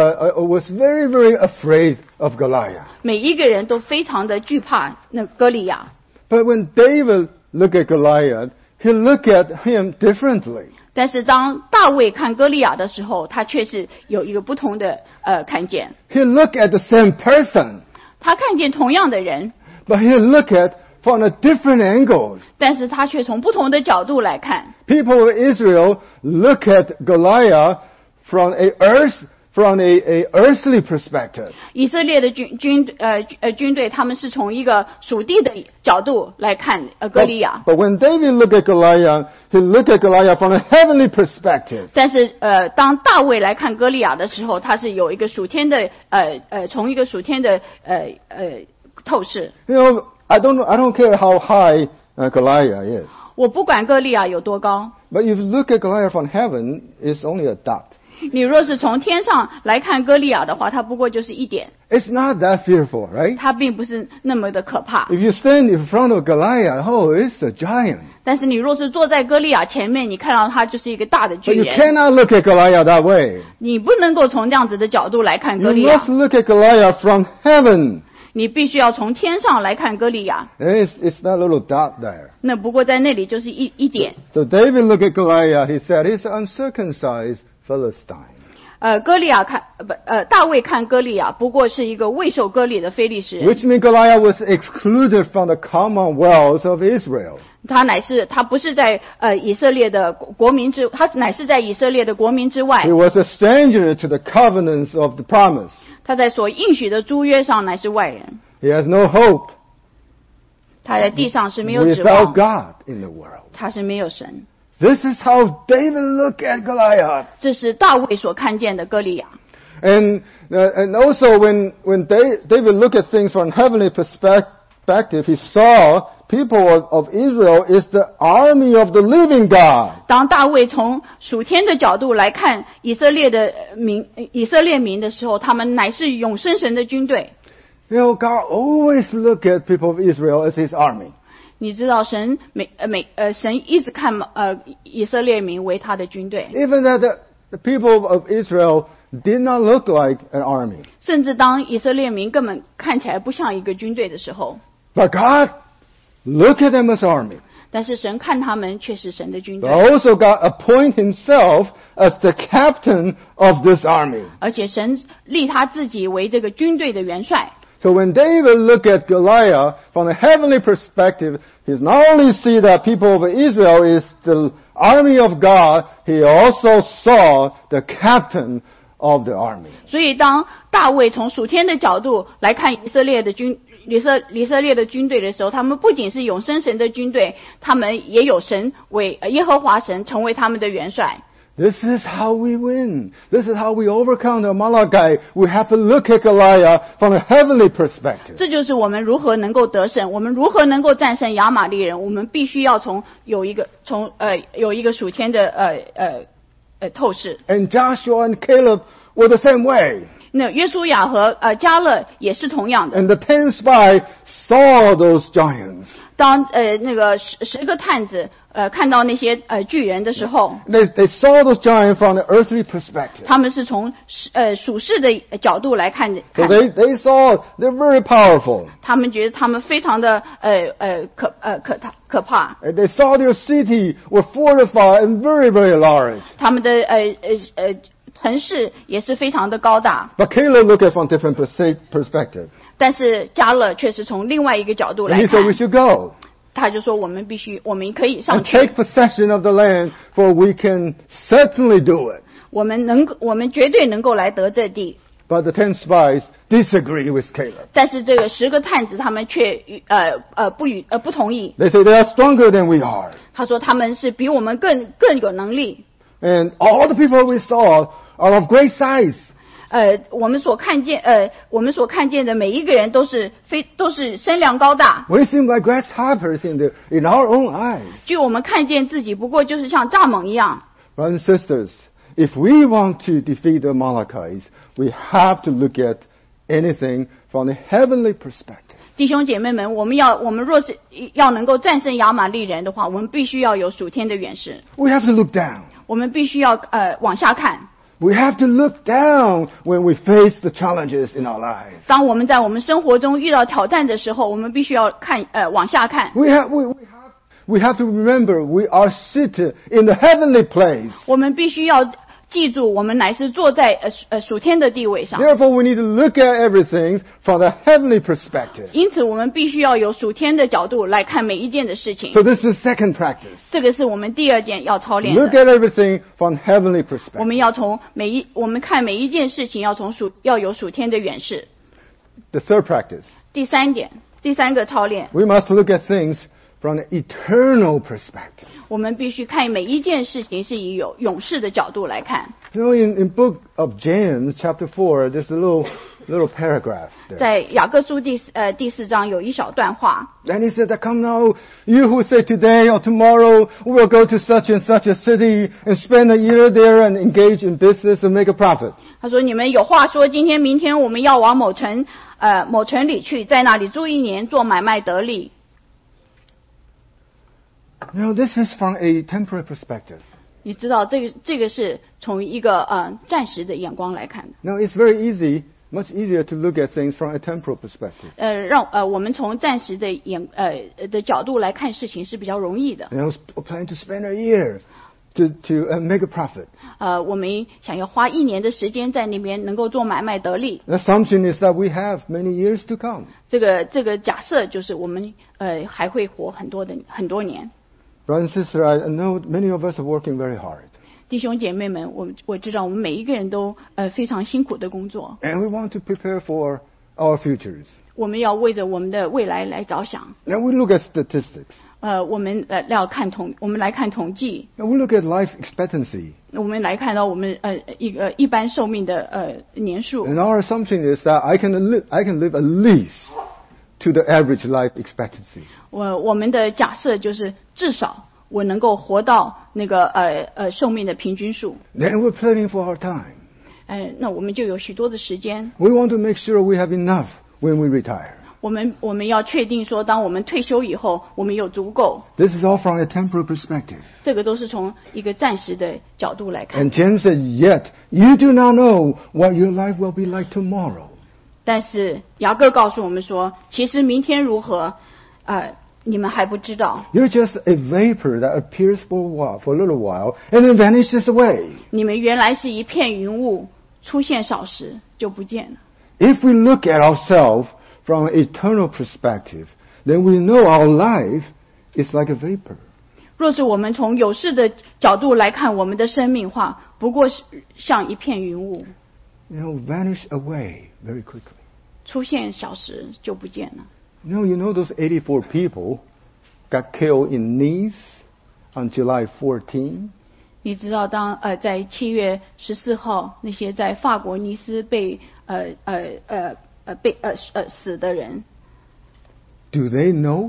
was very, very afraid of Goliath. 每一个人都非常的惧怕那歌利亚。 But when David looked at Goliath, he looked at him differently. 但是当大卫看歌利亚的时候，他却是有一个不同的看见。 He looked at the same person, 他看见同样的人， but he looked at from a different angles. 但是他却从不同的角度来看。 People of Israel look at Goliath from a earthly perspective. 以色列的军队，他们是从一个属地的角度来看歌利亚。 But when David looked at Goliath, he looked at Goliath from a heavenly perspective. 但是当大卫来看歌利亚的时候，他是有一个属天的从一个属天的透视。 You know, I don't care how high Goliath is. 我不管歌利亚有多高， But if you look at Goliath from heaven, it's only a dot. 你若是从天上来看歌利亚的话，它不过就是一点， It's not that fearful, right? 它并不是那么的可怕。 If you stand in front of Goliath, oh, it's a giant. 但是你若是坐在歌利亚前面，你看到他就是一个大的巨 But you 人， cannot look at Goliath that way. 你不能够从这样子的角度来看 You 歌利亚 must，look at Goliath from heaven. 你必须要从天上来看歌利亚。 And it's that little dot there. 那不过在那里就是一点。 So David looked at Goliath, he said, he's an uncircumcised Philistine. 歌利亚大卫看歌利亚不过是一个未受割礼的非利士人， Which means Goliath was excluded from the commonwealth of Israel. 他不是在以色列的国民之，他乃是在以色列的国民之外 He，was a stranger to the covenants of the promise. 他在所应许的诸约上乃是外人， He has no hope 他在地上是没有指 without 望， God in the world. 他是没有神。 This is how David looked at Goliath. 这是大卫所看见的歌利亚。 And also when David looked at things from heavenly perspective, he saw people of Israel is the army of the living God. 当大卫从属天的角度来看以色列民的时候，他们乃是永生神的军队。 You know, God always look at people of Israel as His army. 你知道神神一直看以色列民为他的军队， Even that the people of Israel did not look like an army. 甚至当以色列民根本看起来不像一个军队的时候， But God looked at them as army. 但是神看他们却是神的军 But 队， also God appoint Himself as the captain of this army. 而且神立他自己为这个军队的元帅。 So when David looked at Goliath from a heavenly perspective, he not only see that people of Israel is the army of God, he also saw the captain of the army. 所以当大卫从属天的角度来看以色列的军队的时候，他们不仅是永生神的军队，他们也有神为耶和华神成为他们的元帅。 This is how we win. This is how we overcome the Amalekite. We have to look at Goliath from a heavenly perspective. 这就是我们如何能够得胜，我们如何能够战胜亚玛力人，我们必须要有一个属天的透视。 And Joshua and Caleb were the same way. 那约书亚和迦勒也是同样的。 And the 10 spies saw those giants. 当那个十个探子看到那些巨人的时候， They saw those giants from the earthly perspective. 他们是从属世的角度来看。 So they saw they're very powerful. 他们觉得他们非常的可怕。 And they saw their city were fortified and very, very large. 他们的城市也是非常的高大。 But Caleb looked at from different perspective. 但是迦勒却是从另外一个角度 And 来 he 看 said we，should go 他就说我们可以上 and 去， take possession of the land, for we can certainly do it. 我们绝对能够来得这地。 But the 10 spies disagree with Caleb. 但是这个10个探子他们却不同意。 They say they are stronger than we are. 他说他们是比我们更有能力。 And all the people we saw are of great size. 我们所看见的每一个人都是身量高大。 We seem like grasshoppers in our own eyes. 据我们看见自己不过就是像蚱蜢一样。 Brothers and sisters, if we want to defeat the Amalekites, we have to look at anything from the heavenly perspective. 弟兄姐妹们，我们若是要能够战胜亚玛力人的话，我们必须要有属天的远视。 We have to look down. 我们必须要往下看。 We have to look down when we face the challenges in our lives. 当我们在我们生活中遇到挑战的时候，我们必须要往下看。 We have to remember we are seated in the heavenly place. 我们必须要记住，我们乃是坐在属天的地位上。 Therefore, we need to look at everything from the heavenly perspective. 因此，我们必须要有属天的角度来看每一件的事情。 So this is second practice. 这个是我们第二件要操练 Look 的。 at everything from heavenly 我 perspective. 们要看每一件事情要有属天的远视。 The third practice. 第三个操练， We must look at things from an eternal perspective. 我们必须看每一件事情是以永世的角度来看。 You know, in book of James, chapter 4, there's a little paragraph there. 在雅各书第4章有一小段话， And he said that, come now, you who say today or tomorrow we'll go to such and such a city and spend a year there and engage in business and make a profit. 他说：“你们有话说，今天、明天我们要往某城里去，在那里住1年，做买卖得利。” You know, this is from a temporary perspective. 你知道，这个是从一个暂时的眼光来看的。 Now, it's very easy, much easier to look at things from a temporal perspective. 我们从暂时的的角度来看事情是比较容易的。 And I was planning to spend a year to make a profit. 我们想要花1年的时间在那边能够做买卖得利。 The assumption is that we have many years to come. 这个假设就是我们还会活很多年。 Brothers and sisters, I know many of us are working very hard. 弟兄姐妹们，我知道我们每一个人都非常辛苦的工作。 And we want to prepare for our futures. 我们要为着我们的未来来着想。 Now we look at statistics. 我们来看统计。 Now we look at life expectancy. 我们来看到我们一般寿命的年数。 And our assumption is that I can live at least to the average life expectancy. 我们的假设就是至少我能够活到那个寿命的平均数。 Then we're planning for our time. 那我们就有许多的时间。 We want to make sure we have enough when we retire. 我们要确定说，当我们退休以后，我们有足够。 This is all from a temporal perspective. 这个都是从一个暂时的角度来看。 And James said, yet you do not know what your life will be like tomorrow. 但是雅各告诉我们说，其实明天如何，你们还不知道。 You're just a vapor that appears for a little while and then vanishes away. 你们原来是一片云雾，出现少时就不见了。 If we look at ourselves from an eternal perspective, then we know our life is like a vapor. 若是我们从有事的角度来看我们的生命话，不过是像一片云雾。 vanish away very quickly. 出现小时就不见了。 You know those 84 people got killed in Nice on July 14? 你知道在7月14号那些在法国尼斯被死的人 Do they know?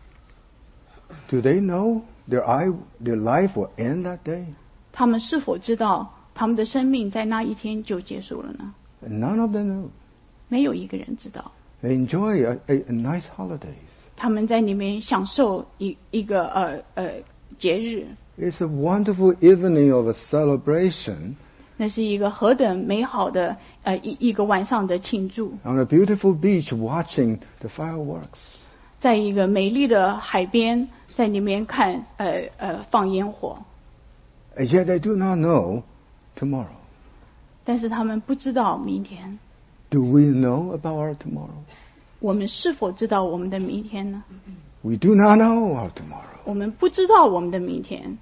Do they know their life will end that day? 他们是否知道他们的生命在那一天就结束了呢？ None of them know. 没有一个人知道。 They enjoy a nice holidays. 他们在里面享受一个节日。 It's a wonderful evening of a celebration. 那是一个何等美好的一个晚上的庆祝。 On a beautiful beach watching the fireworks. 在一个美丽的海边，在里面看放烟火。 And yet they do not know tomorrow. 但是他们不知道明天。 Do we know about our tomorrow? 我们是否知道我们的明天呢？ We do not know our tomorrow. 我们不知道我们的明天。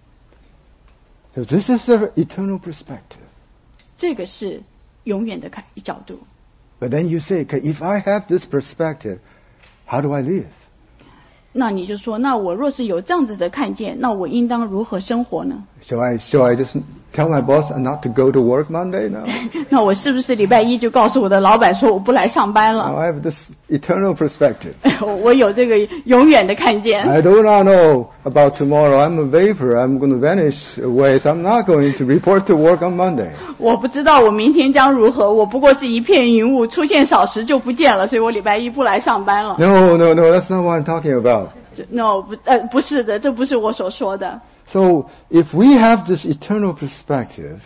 So this is the eternal perspective. 这个是永远的角度。 But then you say, okay, if I have this perspective, how do I live? 那你就说，那我若是有这样子的看见，那我应当如何生活呢？ Shall I just tell my boss not to go to work Monday now? 那我是不是礼拜一就告诉我的老板说我不来上班 No, 了？ I have this eternal perspective. 我有这个永远的看见。 I do not know about tomorrow. I'm a vapor. I'm going to vanish away. So I'm not going to report to work on Monday. 我不知道我明天将如何，我不过是一片云雾，出现少时就不见了，所以我礼拜一不来上班了。 No, that's not what I'm talking about. No， 不是的，这不是我所说的。 So if we have this eternal perspective,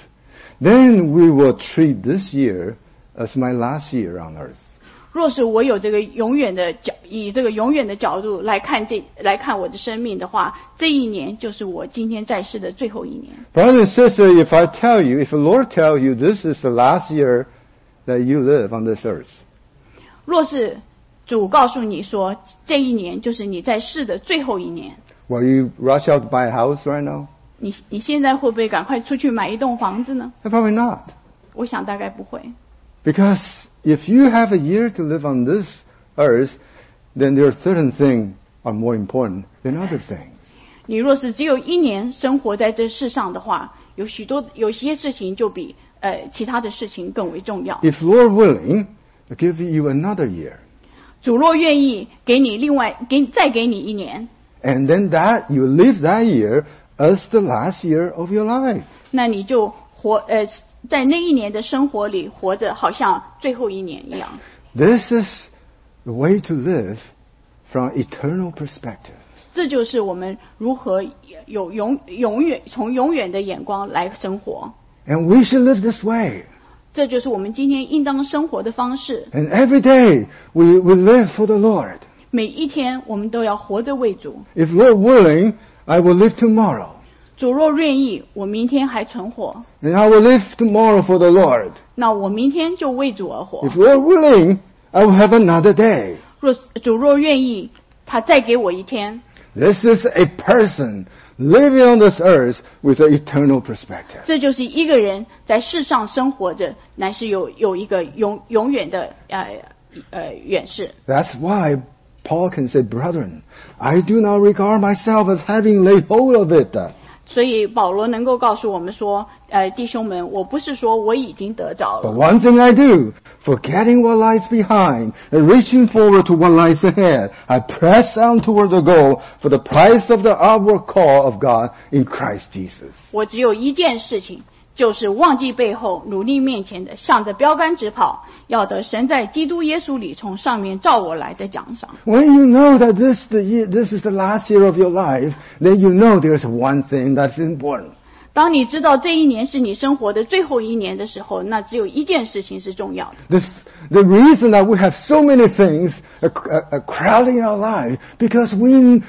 then we will treat this year as my last year on earth. 若是我有这个以这个永远的角度来看我的生命的话，这一年就是我今天在世的最后一年。 Brother and sister, if the Lord tells you this is the last year that you live on this earth, 若是主告诉你说这一年就是你在世的最后一年， will you rush out to buy a house right now? 你现在会不会赶快出去买一栋房子呢？ Probably not. 我想大概不会。 Because if you have a year to live on this earth, then there are certain things are more important than other things. 你若是只有一年生活在这世上的话，有些事情就比其他的事情更为重要。 If Lord willing, I'll give you another year. 主若愿意再给你一年， And then that you live that year as the last year of your life. 那你就在那一年的生活里活着，好像最后一年一样。 This is the way to live from eternal perspective. 这就是我们如何有从永远的眼光来生活。 And we should live this way. 这就是我们今天应当生活的方式。 And every day we live for the Lord. 每一天我们都要活着为主。 If Lord willing, I will live tomorrow. 主若愿意，我明天还存活， And I will live tomorrow for the Lord. 那我明天就为主而活。 If Lord willing, I will have another day. 主若愿意，他再给我一天。 This is a person living on this earth with an eternal perspective. 这就是一个人在世上生活着，乃是有一个永远的远视。 That's why Paul can say, Brethren, I do not regard myself as having laid hold of it. 所以保罗能够告诉我们说，弟兄们，我不是说我已经得着 But 了， one thing I do, forgetting what lies behind and reaching forward to what lies ahead, I press on toward the goal for the prize of the upward call of God in Christ Jesus. 我只有一件事情，就是忘记背后，努力面前的，向着标杆直跑，要得神在基督耶稣里从上面召我来的奖赏。 When you know that this is the last year of your life, then you know there's one thing that's important. 当你知道这一年是你生活的最后一年的时候，那只有一件事情是重要的。 The reason that we have so many things crowding our life, because we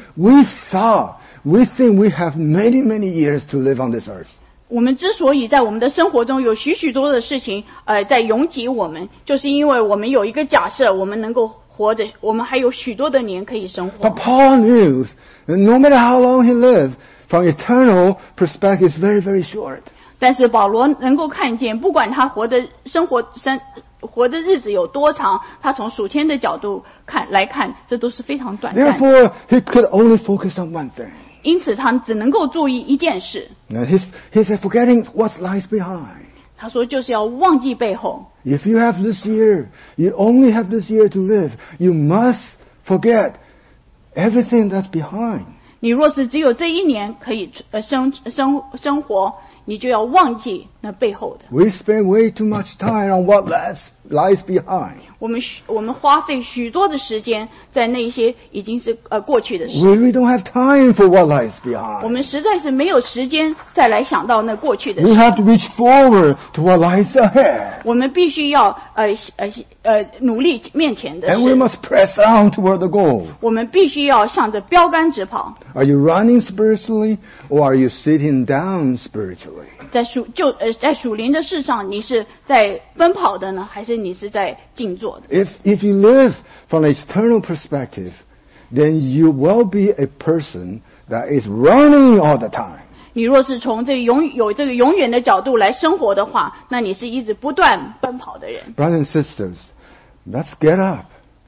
think we have many years to live on this earth. 我们之所以在我们的生活中有许多的事情，在拥挤我们，就是因为我们有一个假设，我们能够活着，我们还有许多的年可以生活。 But Paul knew that no matter how long he lived, from eternal perspective, it's very short. 但是保罗能够看见，不管他活的日子有多长，他从属天的角度来看，这都是非常短暂的。 Therefore, he could only focus on one thing. 因此他只能够注意一件事。 And he's forgetting what lies behind. 他说就是要忘记背后。 If you have this year, you only have this year to live. You must forget everything that's behind. 你若是只有这一年可以生活，你就要忘记那背后的。 We spend way too much time on what lies behind. 我们花费许多的时间在那些已经是过去的事。 We really don't have time for what lies 我 behind. 们实在是没有时间再来想到那过去的 We 事。 have to reach forward to what lies ahead. 我们必须要努力面前的 And we 事。 must press on toward the goal. 我们必须要向着标杆直跑。 Are you running spiritually or are you sitting down spiritually? 在属灵的事上，你是在奔跑的呢，还是你是在静坐的？ If you live from an external perspective, then you will be a person that is running all the time. 你若是从有这个永远的角度来生活的话，那你是一直不断奔跑的人。 Brothers and sisters, let's get up.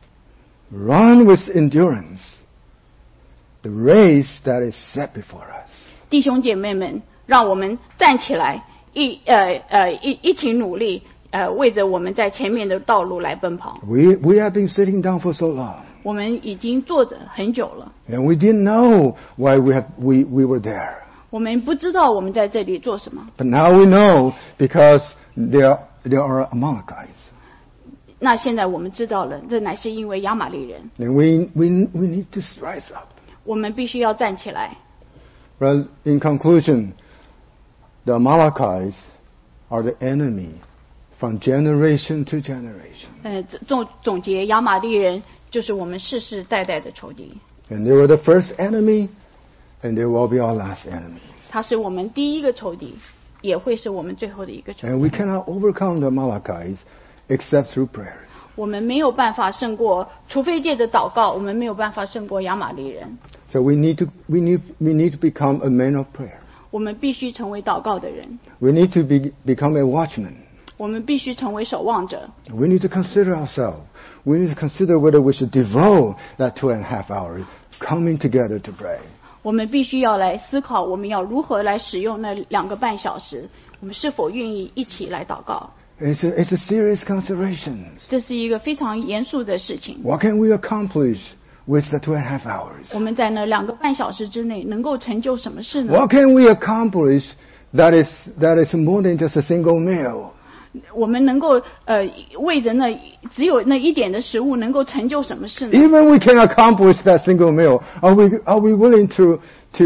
Run with endurance. The race that is set before us. 弟兄姐妹们，让我们站起来，一起努力，为着我们在前面的道路来奔跑。 We have been sitting down for so long. 我们已经坐着很久了， And we didn't know why we were there. 我们不知道我们在这里做什么。 But now we know because there are Amalekites. 那现在我们知道了，这乃是因为亚玛力人。 And we need to rise up. 我们必须要站起来。 Well, in conclusion, the Amalekites are the enemy from generation to generation. 总结，亚玛力人就是我们世世代代的仇敌。 And they were the first enemy, and they will be our last enemy. 他是我们第一个仇敌，也会是我们最后的一个仇敌。 And we cannot overcome the Amalekites except through prayers. 我们没有办法胜过，除非借着祷告，我们没有办法胜过亚玛力人。 So we need to become a man of prayer. 我们必须成为祷告的人， We need to become a watchman. 我们必须成为守望者。 We need to consider ourselves. We need to consider whether we should devote that 2.5 hours coming together to pray. 我们必须要来思考，我们要如何来使用那2个半小时，我们是否愿意一起来祷告？ It's a serious consideration. 这是一个非常严肃的事情。 What can we accomplish with the 2.5 hours? 我们在那2个半小时之内能够成就什么事呢？ What can we accomplish that is more than just a single meal? 我们能够为着那只有那一点的食物能够成就什么事呢？ Even we can accomplish that single meal, are we willing to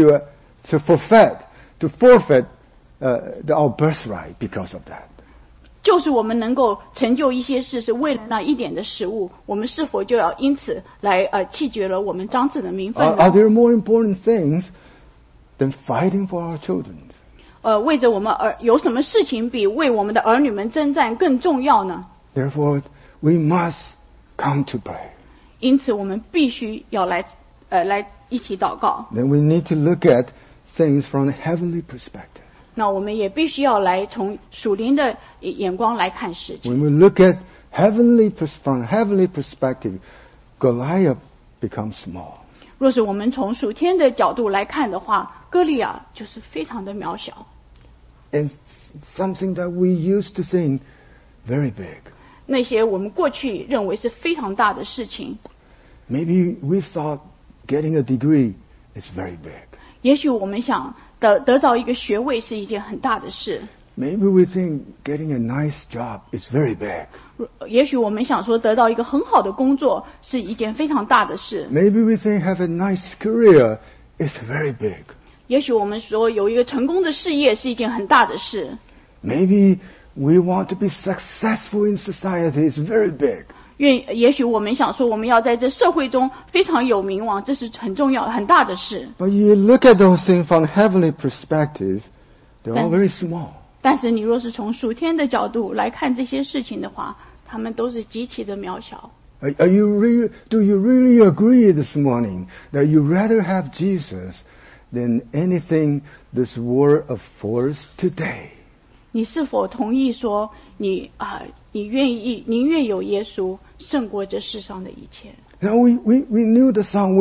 forfeit our birthright because of that? 就是我们能够成就一些事，是为了那一点的食物，我们是否就要因此来弃绝了我们长子的名分呢？ Are there more important things than fighting for our children? 为着我们有什么事情比为我们的儿女们征战更重要呢？ Therefore, we must come to pray. 因此，我们必须要来一起祷告。 Then we need to look at things from a heavenly perspective. 那我们也必须要来从属灵的眼光来看事情。 When we look at from heavenly perspective, Goliath becomes small. 若是我们从属天的角度来看的话，歌利亚就是非常的渺小， And something that we used to think very big. 那些我们过去认为是非常大的事情， Maybe we thought getting a degree is very big. 也许我们想得到一个学位是一件很大的事， Maybe we think getting a nice job is very big. 也许我们想说得到一个很好的工作是一件非常大的事， Maybe we think have a nice career is very big. 也许我们说有一个成功的事业是一件很大的事， Maybe we want to be successful in society is very big. 也许我们想说我们要在这社会中非常有名望，这是很重要很大的事。 But you look at those things from heavenly perspective, they're all very small. 但是你若是从属天的角度来看这些事情的话，他们都是极其的渺小。 Do you really agree this morning that you rather have Jesus than anything this world affords today? 你是否同意说你宁愿有耶稣胜过这世上的一切？ Now we knew the song.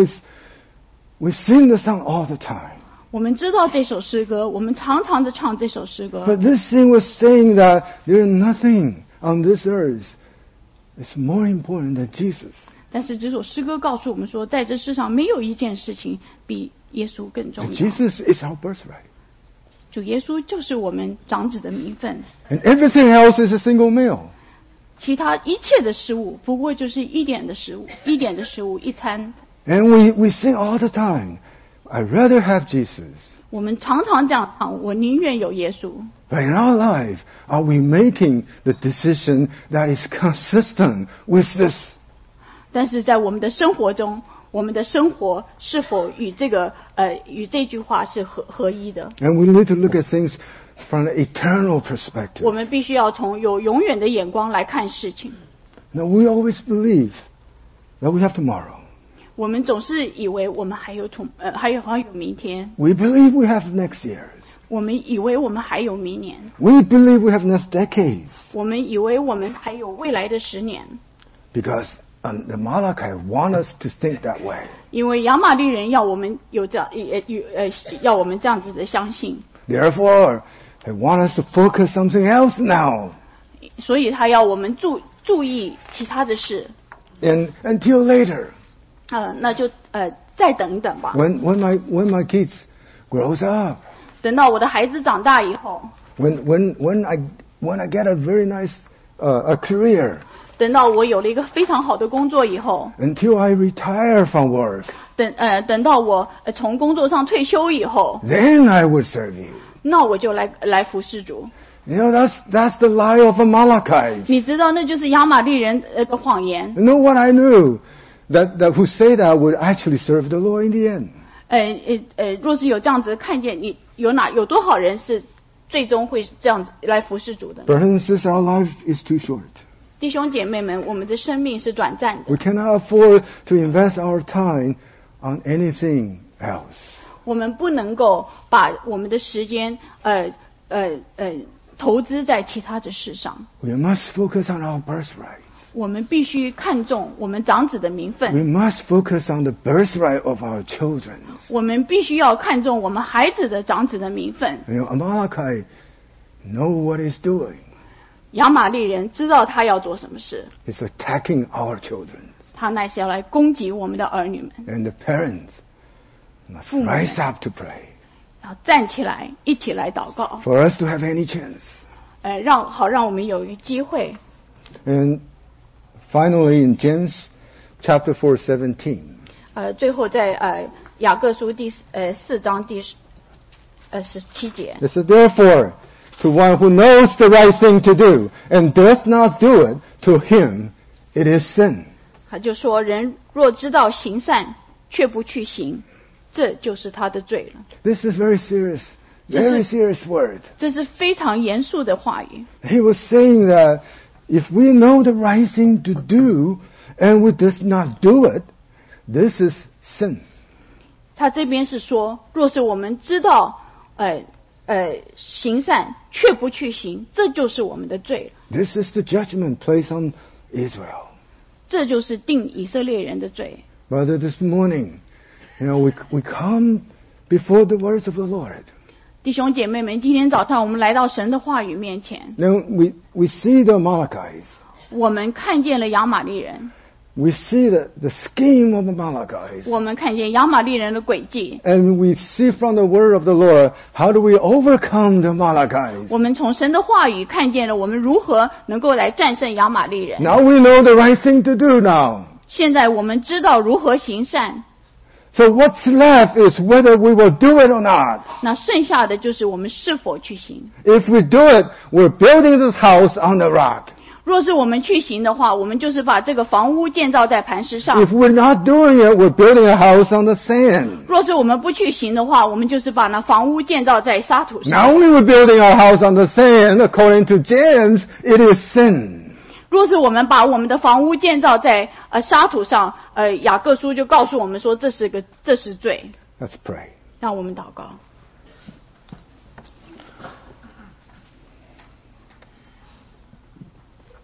We sing the song all the time. 我们知道这首诗歌，我们常常的唱这首诗歌。 But this thing was saying that there is nothing on this earth is more important than Jesus. 但是这首诗歌告诉我们说，在这世上没有一件事情比耶稣更重 And 要。 Jesus is our birthright. 主耶稣就是我们长子的名分， And everything else is a single meal. 其他一切的食物不过就是一点的食物，一餐。 And we sing all the time, I'd rather have Jesus. 我们常常这样唱，我宁愿有耶稣。 But in our life, are we making the decision that is consistent with this? 但是在我们的生活中，我们的生活是否与这句话是合一的？ And we need to look at things from an eternal 我 perspective. 们必须要从有永远的眼光来看事情。 Now, we always believe that we have tomorrow. 我们总是以为我们还有明天， We believe we have next year. 我们以为我们还有明年， We believe we have next decades. 我们以为我们还有未来的10年。 Because the Malachi want us to think that way. 因为亚玛利人要我们要我们这样子的相信， Therefore, they want us to focus something else now. 所以他要我们注意其他的事。 And until later, 那就再等一等吧。 when my kids grows up, 等到我的孩子长大以后， when I get a very nice a career, 等到我有了一个非常好的工作以后， until I retire from work, 等到我从工作上退休以后， then I would serve you. 那我就来服侍主。 You know, that's the lie of Amalekite. 你知道那就是亚玛利人的谎言。 You know what I knew? That who say that would actually serve the Lord in the end. 若是有这样子看见，你有多少人是最终会这样子来服侍主的？ Brothers and sisters, our life is too short. 弟兄姐妹们，我们的生命是短暂的， We cannot afford to invest our time on anything else. 我们不能够把我们的时间投资在其他的事上。 We must focus on our birthright. 我们必须看重我们长子的名 We 分， must focus on the birthright of our children. 我们必须要看重我们孩子的长子的名分。 You know, Amalekite know what he's doing. 亚玛利人知道他要做什么事， He's attacking our children. 他乃是要来攻击我们的儿女们， And the parents must 父母 rise up to pray 要站起来一起来祷告， for us to have any chance. 让我们有一个机会。 And finally, in James chapter 4:17, 最后在雅各书第4章第17节， it says, "Therefore, to one who knows the right thing to do and does not do it, to him it is sin." 他就说：人若知道行善，却不去行，这就是他的罪了。 This is very serious, very serious word. 这是非常严肃的话语。 He was saying that if we know the right thing to do and we does not do it, this is sin. 他这边是说，若是我们知道行善却不去行，这就是我们的罪了。 This is the judgment placed on Israel. 这就是定以色列人的罪。 Brother, this morning, we come before the words of the Lord. 弟兄姐妹们，今天早上我们来到神的话语面前， Now we see the Amalekites. 我们看见了亚玛利人， We see the scheme of the Amalekites. 我们看见亚玛利人的诡计， And we see from the word of the Lord, how do we overcome the Amalekites? 我们从神的话语看见了我们如何能够来战胜亚玛利人。 Now we know the right thing to do now. 现在我们知道如何行善， So what's left is whether we will do it or not. 那剩下的就是我们是否去行。 If we do it, we're building this house on the rock. 若是我们去行的话，我们就是把这个房屋建造在磐石上。 If we're not doing it, we're building a house on the sand. 若是我们不去行的话，我们就是把那房屋建造在沙土 Not 上。 only we're building our house on the sand, according to James, it is sin. 若是我们把我们的房屋建造在沙土上，雅各书就告诉我们说这是罪。 Let's pray. 让我们祷告。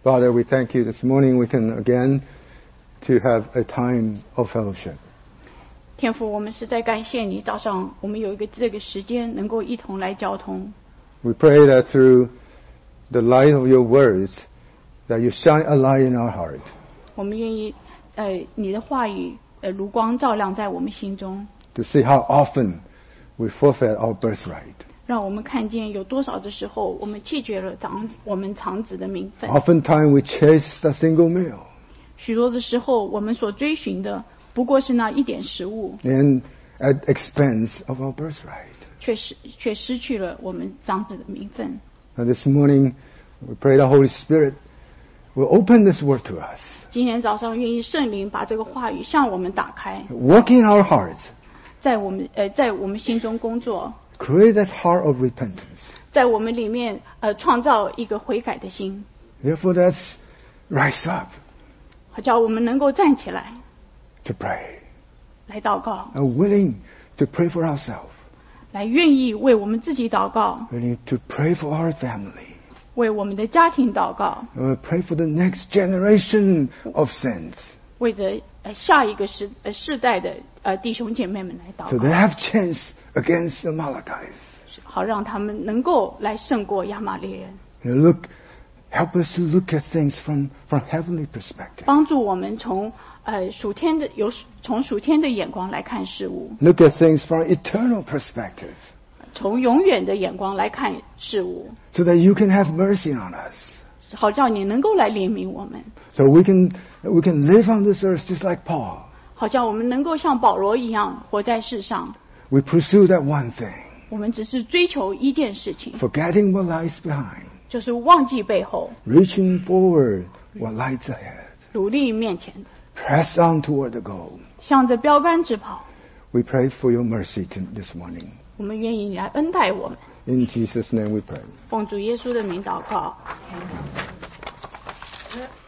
Father, we thank you this morning we can again to have a time of fellowship. 天父，我们实在感谢你，早上我们有一个这个时间能够一同来交通。 We pray that through the light of your words, that you shine a light in our heart. 我们愿意，你的话语，如光照亮在我们心中。 To see how often we forfeit our birthright. 让我们看见有多少的时候，我们弃绝了我们长子的名分。 Oftentimes we chase a single meal. 许多的时候，我们所追寻的不过是那一点食物。 And at expense of our birthright. 却失去了我们长子的名分。 And this morning, we pray the Holy Spirit will open this word to us. 今天早上，愿意圣灵把这个话语向我们打开， Work in our hearts. 在我们心中工作， Create that heart of repentance. 在我们里面创造一个悔改的心， Therefore, let's rise up 好叫我们能够站起来 to pray. 来祷告， And willing to pray for ourselves. 来愿意为我们自己祷告， Willing to pray for our family. 为我们的家庭祷告， And pray for the next generation of saints. 为着下一个世代的弟兄姐妹们来祷 So 告， they have chance against the Amalekites. 好让他们能够来胜过亚玛力人， And help us to look at things from heavenly perspective. 帮助我们从属天的眼光来看事物， Look at things from eternal perspective. 从永远的眼光来看事物， So that you can have mercy on us. 好叫你能够来怜悯我们， So we can live on this earth just like Paul. 好叫我们能够像保罗一样活在世上。 We pursue that one thing, 我们只是追求一件事情， forgetting what lies behind, 就是忘记背后， reaching forward what lies ahead. 努力面前的， Press on toward the goal. 向着标杆直跑。 We pray for your mercy this morning. 我们愿意你来恩待我们， In Jesus' name we pray. 奉主耶稣的名祷告。